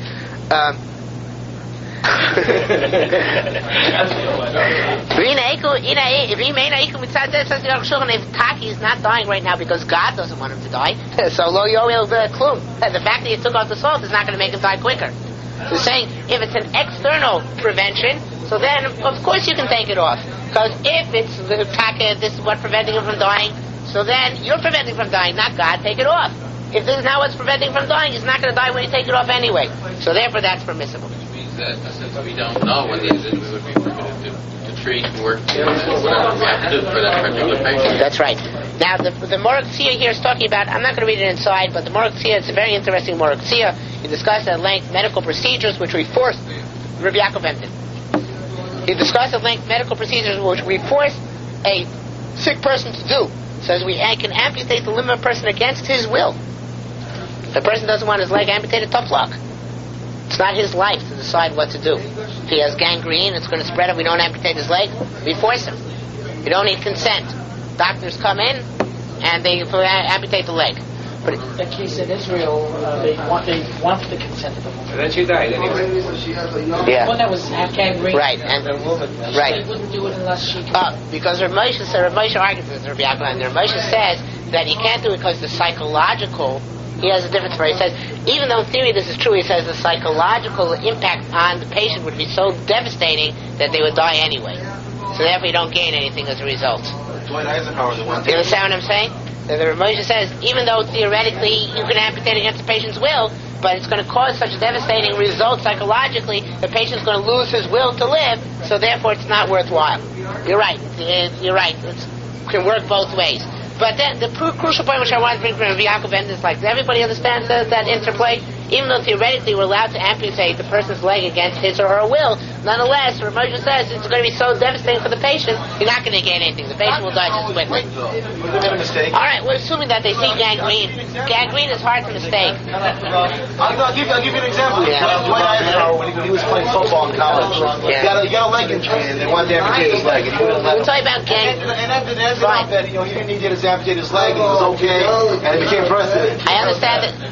If Taki is not dying right now because God doesn't want him to die, so lo yoel klum. The fact that he took off the salt is not going to make him die quicker. So saying, if it's an external prevention, so then, of course, you can take it off. Because if it's the taka, this is what preventing him from dying, so then you're preventing from dying, not God. Take it off. If this is not what's preventing from dying, he's not going to die when you take it off anyway. So therefore, that's permissible. Which means that since we don't know when these we would be permitted to treat, work, whatever we have to do for that particular patient. That's right. Now, the Morag Tzia here is talking about, I'm not going to read it inside, but the Morag Tzia, it's a very interesting Morag Tzia. He discussed at length medical procedures which we forced Rabbi Yaakov Emden. He discussed at length medical procedures which we force a sick person to do. Says we can amputate the limb of a person against his will. If a person doesn't want his leg amputated, tough luck. It's not his life to decide what to do. If he has gangrene, it's going to spread if we don't amputate his leg. We force him. You don't need consent. Doctors come in and they amputate the leg. But the case in Israel, they want the consent of the woman. And then she died anyway. Yeah. The one that was half gangrene. Right. And right. They wouldn't do it unless she. Because Rav Moshe argues with Rabbi Yaakov, and Rav Moshe says that he can't do it because the psychological. He has a different story. He says, even though in theory this is true, he says the psychological impact on the patient would be so devastating that they would die anyway. So therefore you don't gain anything as a result. Dwight Eisenhower, the one. You understand what I'm saying? The Rav Moshe says, even though theoretically you can amputate against the patient's will, but it's going to cause such devastating results psychologically, the patient's going to lose his will to live, so therefore it's not worthwhile. You're right. You're right. It can work both ways. But then the crucial point which I want to bring from Rabbi Yaakov Emden is like, does everybody understand that interplay? Even though theoretically we're allowed to amputate the person's leg against his or her will, nonetheless, Rav Moshe says it's going to be so devastating for the patient, you're not going to gain anything. The patient will die just quickly. All right, we're assuming that they see gangrene. Gangrene is hard to mistake. I'll give you an example. Yeah. Dwight Eisenhower, when he was playing football in college, he got a leg injury, and they wanted to amputate his leg. And he wouldn't let We'll tell you about gangrene. And after that, he didn't need to amputate his leg, and it was okay, and it became president. I understand that.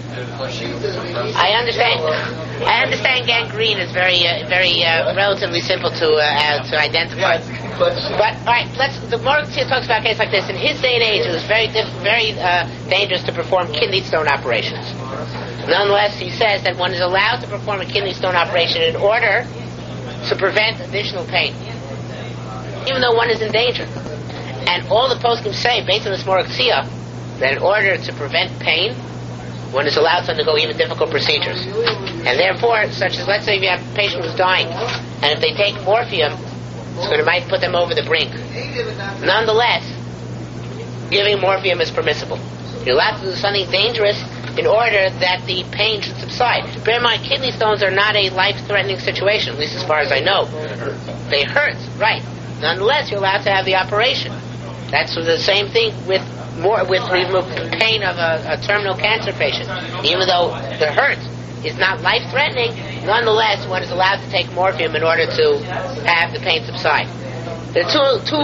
I understand gangrene is very relatively simple to identify. But all right, the Morag Tzia talks about a case like this. In his day and age, it was very dangerous to perform kidney stone operations. Nonetheless, he says that one is allowed to perform a kidney stone operation in order to prevent additional pain, even though one is in danger. And all the poskim say, based on this Morag Tzia, that in order to prevent pain, one is allowed to undergo even difficult procedures. And therefore, such as, let's say if you have a patient who's dying, and if they take morphium, it might put them over the brink. Nonetheless, giving morphium is permissible. You're allowed to do something dangerous in order that the pain should subside. Bear in mind, kidney stones are not a life-threatening situation, at least as far as I know. They hurt, right. Nonetheless, you're allowed to have the operation. That's the same thing with pain of a terminal cancer patient. Even though the hurt is not life-threatening, nonetheless, one is allowed to take morphium in order to have the pain subside. There are two.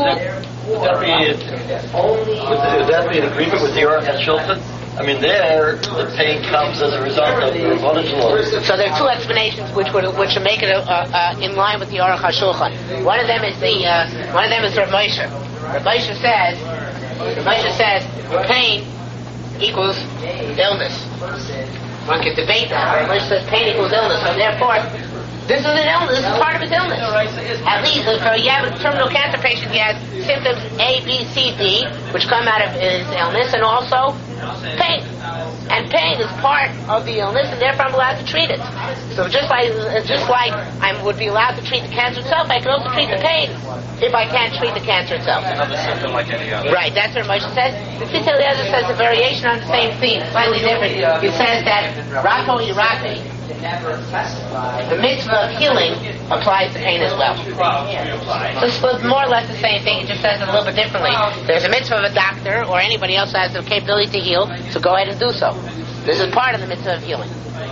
Would that be an agreement with the Aruch HaShulchan? I mean, there the pain comes as a result of Rabban's law. So there are two explanations which make it in line with the Aruch HaShulchan. One of them is Rav Moshe. Rav Moshe says pain equals illness. One can debate that. Rav Moshe says pain equals illness, so therefore, this is an illness. This is part of his illness. At least if you have a terminal cancer patient, he has symptoms A, B, C, D, which come out of his illness, and also pain. And pain is part of the illness, and therefore I'm allowed to treat it. So just like I would be allowed to treat the cancer itself, I can also treat the pain if I can't treat the cancer itself. Another symptom like any other. Right, that's what Moshe says. The Tzitz Eliezer says a variation on the same theme, slightly different. He says that Rapo Iraqi, the mitzvah of healing applies to pain as well. So it's more or less the same thing, it just says it a little bit differently. There's a mitzvah of a doctor or anybody else who has the capability to heal, so go ahead and do so. This is part of the mitzvah of healing.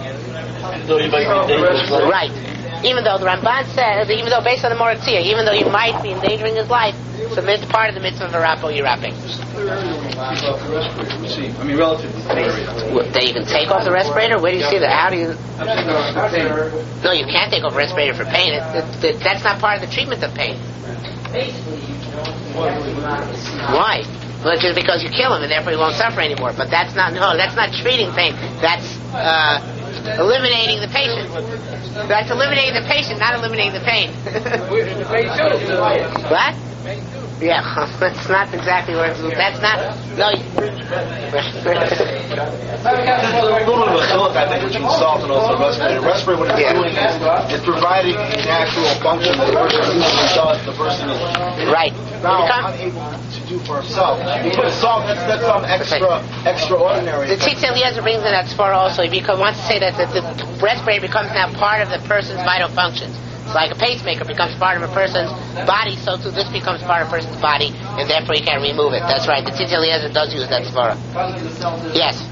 Right. Even though the Ramban says, even though based on the Moratzia, even though you might be endangering his life, so it's part of the mitzvah of Arapo Yiraping. I mean, relatively area. That you can take off the respirator? Where do you see that? How do you... No, you can't take off a respirator for pain. That's not part of the treatment of pain. Why? Well, just because you kill him and therefore he won't suffer anymore. But that's not treating pain. That's eliminating the patient. That's eliminating the patient, not eliminating the pain. What? Yeah, that's not exactly where that's not. No. A little bit of a chiluk, I think, between salt and also respirator. Respirator, what it's doing is providing a natural function that the person usually does. The person is now unable to do for himself. You put salt, that's some extraordinary. The Tzitz Eliezer brings in that far also. He wants to say that the respirator becomes now part of the person's vital functions. It's like a pacemaker becomes part of a person's body, so too this becomes part of a person's body, and therefore you can't remove it. That's right. The Tzitz Eliezer does use that svara. Yes.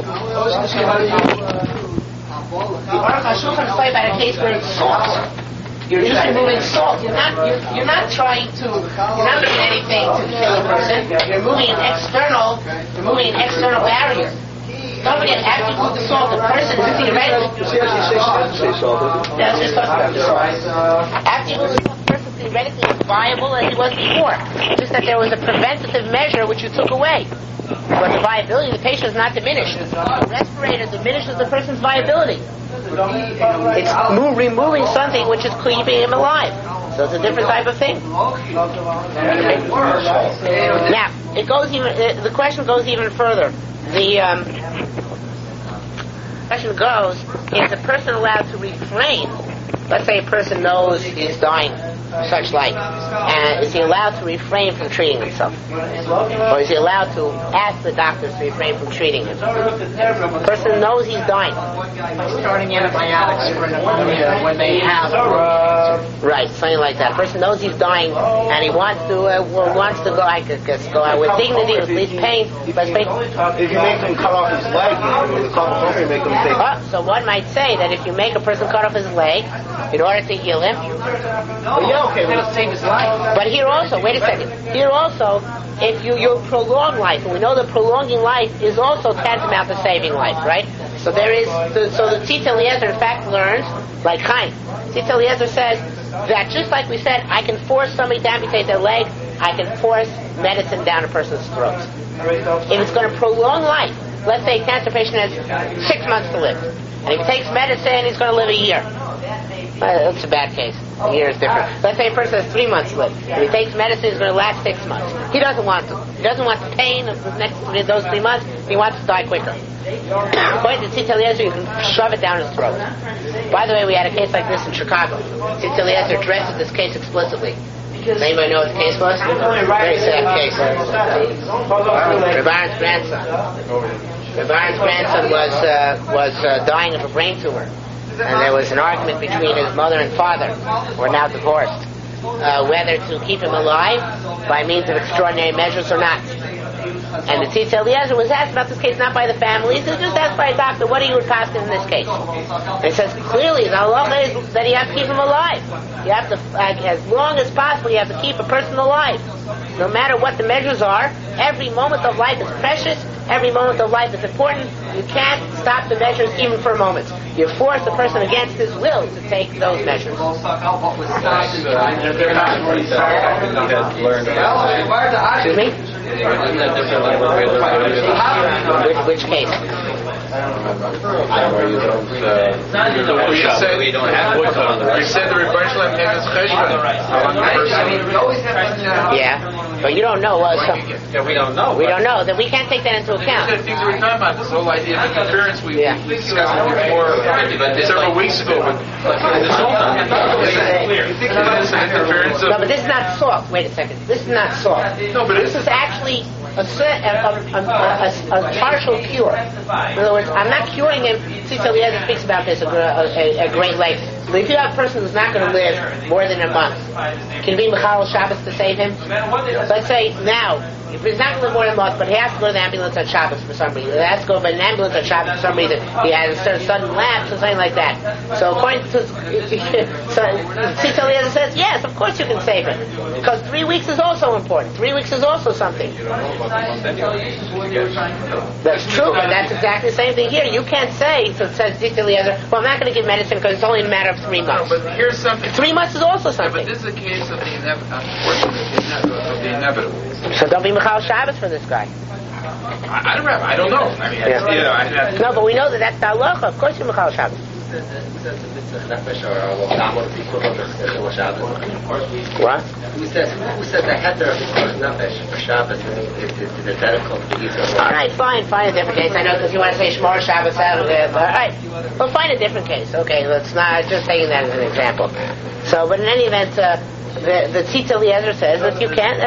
The Aruch HaShulchan is talking about a case where it's salt. You're just removing salt. You're not doing anything to kill a person. You're moving an external barrier. Somebody after you move the salt, the person is theoretically. That's just talking about the salt. After you move the salt, the person is theoretically as viable as he was before. Just that there was a preventative measure which you took away. But the viability of the patient is not diminished. The respirator diminishes the person's viability. It's removing something which is keeping him alive. So it's a different type of thing. Now, it goes even. The question goes even further. The question goes: is a person allowed to refrain? Let's say a person knows he's dying, such like, and is he allowed to refrain from treating himself, or is he allowed to ask the doctors to refrain from treating him? The person knows he's dying. Starting antibiotics for pneumonia when they have right, something like that. A person knows he's dying and he wants to go. I guess go out with dignity, with least pain. If you make him cut off his leg, you make him take. So one might say that if you make a person cut off his leg in order to heal him, it'll save his life. But here also, wait a second. Here also, if you prolong life, and we know that prolonging life is also tantamount to saving life, right? So there is. So the Tzitz Eliezer in fact learns, like Chaim. Tzitz Eliezer says that just like we said, I can force somebody to amputate their leg, I can force medicine down a person's throat. If it's going to prolong life, let's say a cancer patient has 6 months to live, and if he takes medicine, he's going to live a year. That's a bad case. Here is different. Let's say a person has 3 months left. If he takes medicine, it's going to last 6 months. He doesn't want to. He doesn't want the pain of those 3 months. He wants to die quicker. According to Tzitz Eliezer, you can shove it down his throat. By the way, we had a case like this in Chicago. Tzitz Eliezer addresses this case explicitly. Does anybody know what the case was? Very sad case. Reb Aaron's grandson. Reb Aaron's grandson was dying of a brain tumor. And there was an argument between his mother and father, who are now divorced, whether to keep him alive by means of extraordinary measures or not. And the Tzitz Eliezer was asked about this case not by the families, he was just asked by a doctor, what do you would pass in this case? And he says, clearly, the halacha is that you have to keep him alive. You have to, as long as possible, you have to keep a person alive. No matter what the measures are, every moment of life is precious, every moment of life is important. You can't stop the measures even for a moment. You force the person against his will to take those measures. Excuse me? Which case? You said the Rebbe Shalom takes cheshbon. Yeah, but you don't know. We don't know. We don't know. That we can't take that into account. These are things we were talking about. This whole idea of interference. We discussed it before several weeks ago. But this whole time, interference. No, but this is not salt. Wait a second. This is not salt. No, but this is actually a partial cure. In other words, I'm not curing him. Tzitz Eliezer speaks about this a great length. If you have a person who's not going to live more than a month, can it be Mechal Shabbos to save him? Let's say now, if he's not going to live more than a month, but he has to go to the ambulance on Shabbos for some reason. He has to go by an ambulance on Shabbos for some reason. He has a sudden lapse or something like that. So according to Tzitz Eliezer says, yes, of course you can save him. Because 3 weeks is also important. 3 weeks is also something. That's true, but that's exactly the same thing here. You can't say, so it says Tzitz Eliezer, well, I'm not going to give medicine because it's only a matter of 3 months. No, but here's something. 3 months is also something. But this is a case of the inevitable. So don't be Michal Shabbos for this guy. I don't know. I mean, no, but we know that that's the halacha. Of course you're Michal Shabbos. What? Who said the heter of nefesh for Shabbos is identical to either? All right, fine a different case. I know because you want to say Shmor Shabbos out of it. All right, well, find a different case. Okay, let's not just taking that as an example. So, but in any event, the Tzitz Eliezer says that you can't,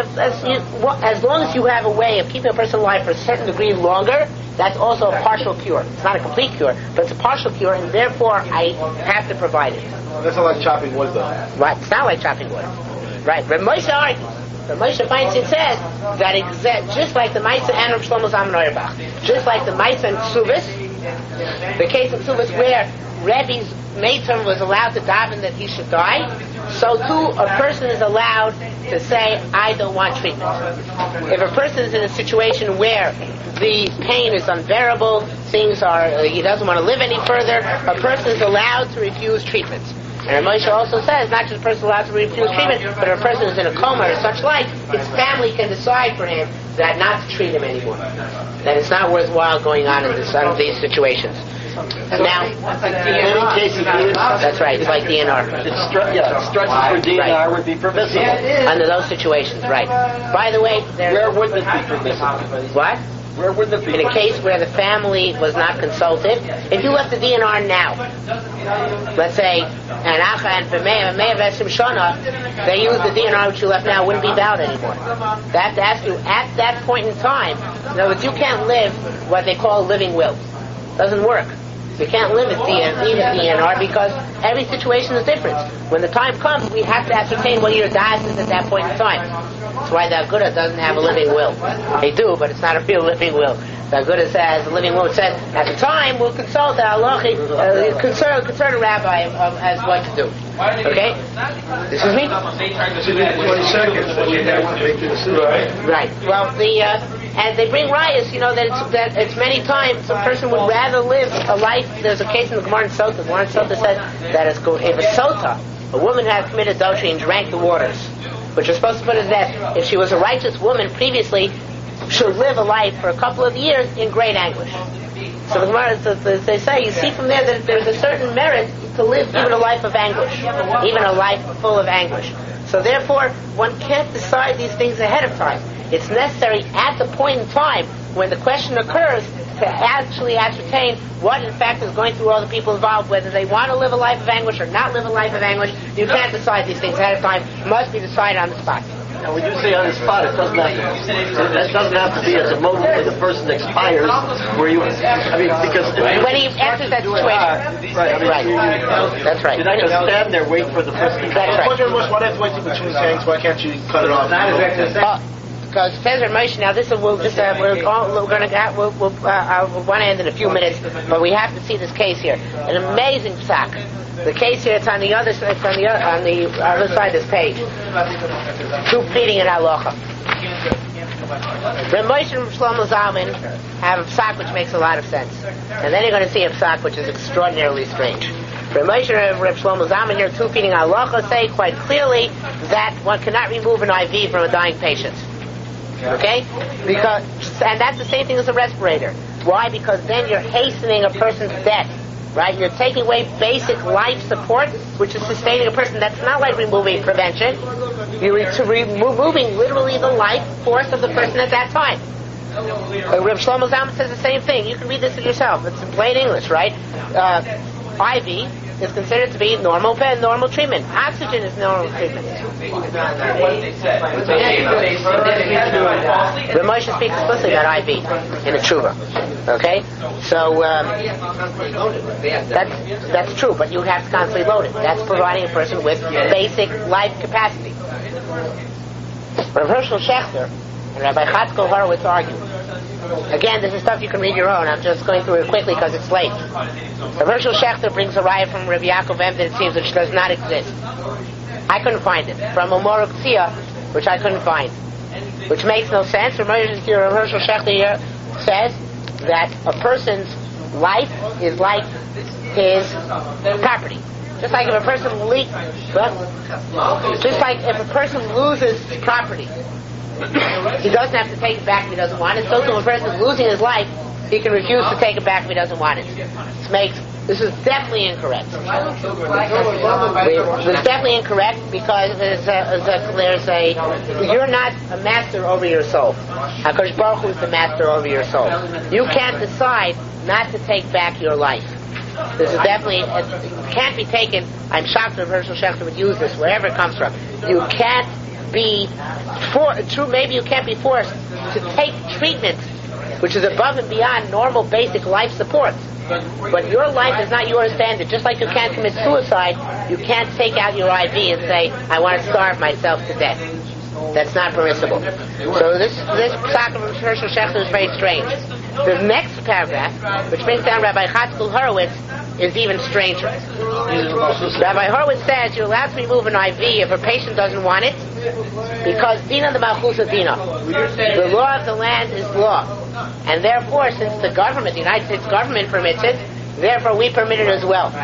as long as you have a way of keeping a person alive for a certain degree longer, that's also a partial cure. It's not a complete cure, but it's a partial cure, and therefore I have to provide it. That's not like chopping wood, though. Right, it's not like chopping wood. Right, Reb Moshe argues. Reb Moshe Feinstein says that just like the Maisa and Reb Shlomo Zalman Auerbach, just like the Maisa and Ksubis, the case of Ksubis where Rebbe's Matam was allowed to daven that he should die, so too a person is allowed to say, I don't want treatment. If a person is in a situation where the pain is unbearable, he doesn't want to live any further, a person is allowed to refuse treatment. And Moshe also says, not just a person allowed to refuse treatment, but if a person is in a coma or such like, his family can decide for him that not to treat him anymore. That it's not worthwhile going on in these situations. Now, in many cases, that's right. It's like DNR. Stretches for DNR would be permissible under those situations, right? By the way, where would it be permissible? What? Where would it be? In a case where the family was not consulted, if you left the DNR now, let's say an Acha and B'Me'ah V'Eshim Shana, they use the DNR which you left now wouldn't be valid anymore. They have to ask you at that point in time. In other words, you can't live what they call a living will. Doesn't work. You can't live at DNR because every situation is different. When the time comes, we have to ascertain what your diet is at that point in time. That's why the Aguda doesn't have a living will. They do, but it's not a real living will. The Aguda says, the living will says, at the time, we'll consult the halachi, consult a rabbi as what to do. Okay? Excuse me? 20 seconds. Right. Well, and they bring rayas, that it's many times a person would rather live a life. There's a case in the Gemara in Sota. The Gemara in Sota says that if a Sota, a woman had committed adultery and drank the waters, which are supposed to put her to death, if she was a righteous woman previously, should live a life for a couple of years in great anguish. So the Gemara, they say, you see from there that there's a certain merit to live even a life of anguish, even a life full of anguish. So therefore, one can't decide these things ahead of time. It's necessary at the point in time when the question occurs to actually ascertain what in fact is going through all the people involved, whether they want to live a life of anguish or not live a life of anguish. You can't decide these things ahead of time. It must be decided on the spot. Now, when you say on the spot, it doesn't have to be as a moment when the person expires, where you, because when he enters that situation, right. That's right. You're not going to stand there waiting for the person. That's right. Why do you have to wait in between tanks? Why can't you cut it off? Because Fezzer Moshe, now this we're going to we'll want to end in a few minutes, but we have to see this case here. An amazing psak. The case here, it's on the other side, on the other side of this page. Two pleading in halacha. Reb Moshe and Shlomo Zalman have a psak which makes a lot of sense, and then you're going to see a psak which is extraordinarily strange. Reb Moshe and Reb Shlomo Zalman here, two pleading halacha, say quite clearly that one cannot remove an IV from a dying patient. Okay? And that's the same thing as a respirator. Why? Because then you're hastening a person's death. Right? You're taking away basic life support, which is sustaining a person. That's not like removing prevention. You're removing literally the life force of the person at that time. Reb Shlomo Zalman says the same thing. You can read this yourself. It's in plain English, right? IV is considered to be normal treatment. Oxygen is normal treatment. Reb Moshe speaks explicitly about IV in the Tshuva. Okay? So, that's true, but you have to constantly load it. That's providing a person with basic life capacity. Rav Hershel Schachter and Rabbi Chatzkel Horowitz argue. Again, this is stuff you can read your own. I'm just going through it quickly because it's late. Rav Hershel Schachter brings a raya from Rabbi Yaakov Emden, it seems, which does not exist. I couldn't find it. From Omor Tzia, which I couldn't find. Which makes no sense. Rav Hershel Schachter here says that a person's life is like his property. Just like if a person loses property, he doesn't have to take it back if he doesn't want it. So if a person is losing his life, he can refuse to take it back if he doesn't want it. This is definitely incorrect. It's definitely incorrect because you're not a master over your soul. HaKadosh Baruch Hu is the master over your soul. You can't decide not to take back your life. This is definitely, it can't be taken. I'm shocked that Hershel Schachter would use this, wherever it comes from. You can't be maybe you can't be forced to take treatment which is above and beyond normal basic life support. But your life is not your standard. Just like you can't commit suicide, you can't take out your IV and say, I want to starve myself to death. That's not permissible. So this psak of Hershel Schachter is very strange. The next paragraph, which brings down Rabbi Chatzkel Horowitz, is even stranger. Rabbi Horowitz says you're allowed to remove an IV if a patient doesn't want it, because Dina the Malchusa Dina. The law of the land is law. And therefore, since the government, the United States government permits it, therefore we permit it as well.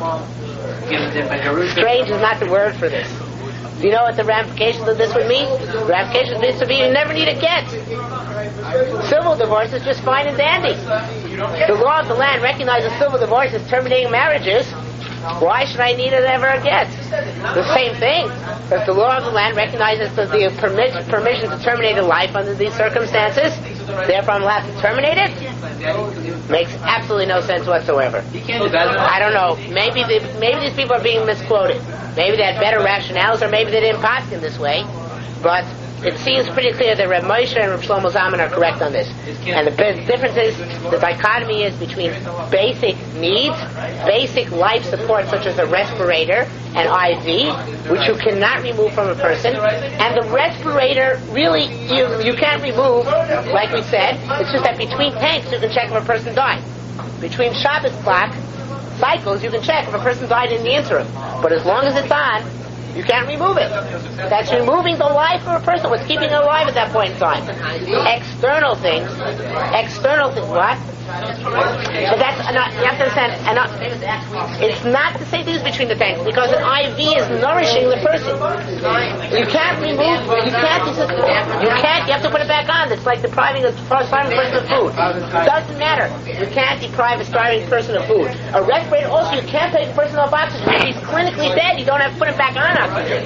Strange is not the word for this. Do you know what the ramifications of this would mean? The ramifications of this would be you never need a get. Civil divorce is just fine and dandy. The law of the land recognizes civil divorce as terminating marriages. Why should I need it ever a get? The same thing. If the law of the land recognizes the permission to terminate a life under these circumstances, therefore I'm allowed to terminate it? Makes absolutely no sense whatsoever. I don't know. Maybe these people are being misquoted. Maybe they had better rationales, or maybe they didn't pass in this way. But it seems pretty clear that Reb Moshe and Reb Shlomo Zalman are correct on this. And the difference is, the dichotomy is between basic needs, basic life support such as a respirator and IV, which you cannot remove from a person, and the respirator really you can't remove, like we said. It's just that between tanks you can check if a person died. Between Shabbos clock cycles you can check if a person died in the interim. But as long as it's on, you can't remove it. That's removing the life of a person. What's keeping it alive at that point in time? External things, what? But that's not, you have to understand, it's not the same thing between the tanks, because an IV is nourishing the person. You can't remove, you have to put it back on. It's like depriving a starving person of food. It doesn't matter. You can't deprive a starving person of food. A respirator also, you can't take a person off oxygen. If he's clinically dead, you don't have to put him back on oxygen.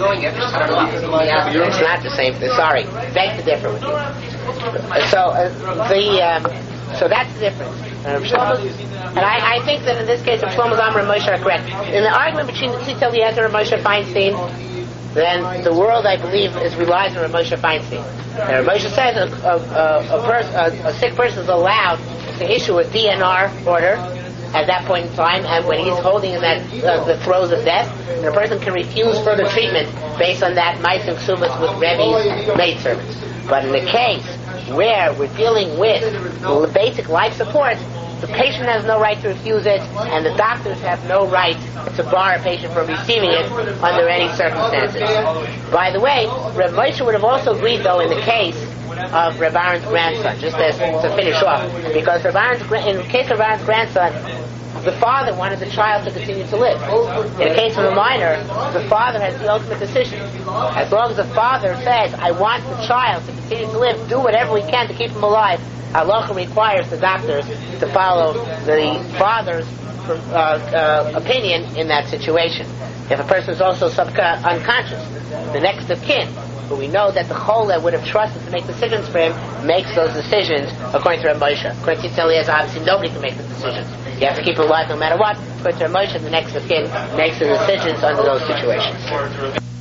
It's not the same thing. Sorry. Beg to differ with you. So that's the difference. And I think that in this case, if Shlomo Zalman and Moshe are correct. In the argument between the Tzitz Eliezer and Moshe Feinstein, then the world, I believe, relies on Moshe Feinstein. And Moshe says a sick person is allowed to issue a DNR order at that point in time, and when he's holding in that the throes of death, and a person can refuse further treatment based on that Ma'aseh Ksubas with Rebbe's maidservants. But in the case where we're dealing with the basic life support, the patient has no right to refuse it, and the doctors have no right to bar a patient from receiving it under any circumstances. By the way, Reb Moshe would have also agreed, though, in the case of Reb Aaron's grandson, just to finish off, because in the case of Aaron's grandson, the father wanted the child to continue to live. In the case of a minor, the father has the ultimate decision. As long as the father says, I want the child to continue to live, do whatever we can to keep him alive, halacha requires the doctors to follow the father's opinion in that situation. If a person is also unconscious, the next of kin, but we know that the Chola would have trusted to make decisions for him, makes those decisions according to Reb Moshe. According to Tzitz Eliezer, obviously nobody can make the decisions. You have to keep him alive no matter what. According to Reb Moshe, the next of kin makes the decisions under those situations.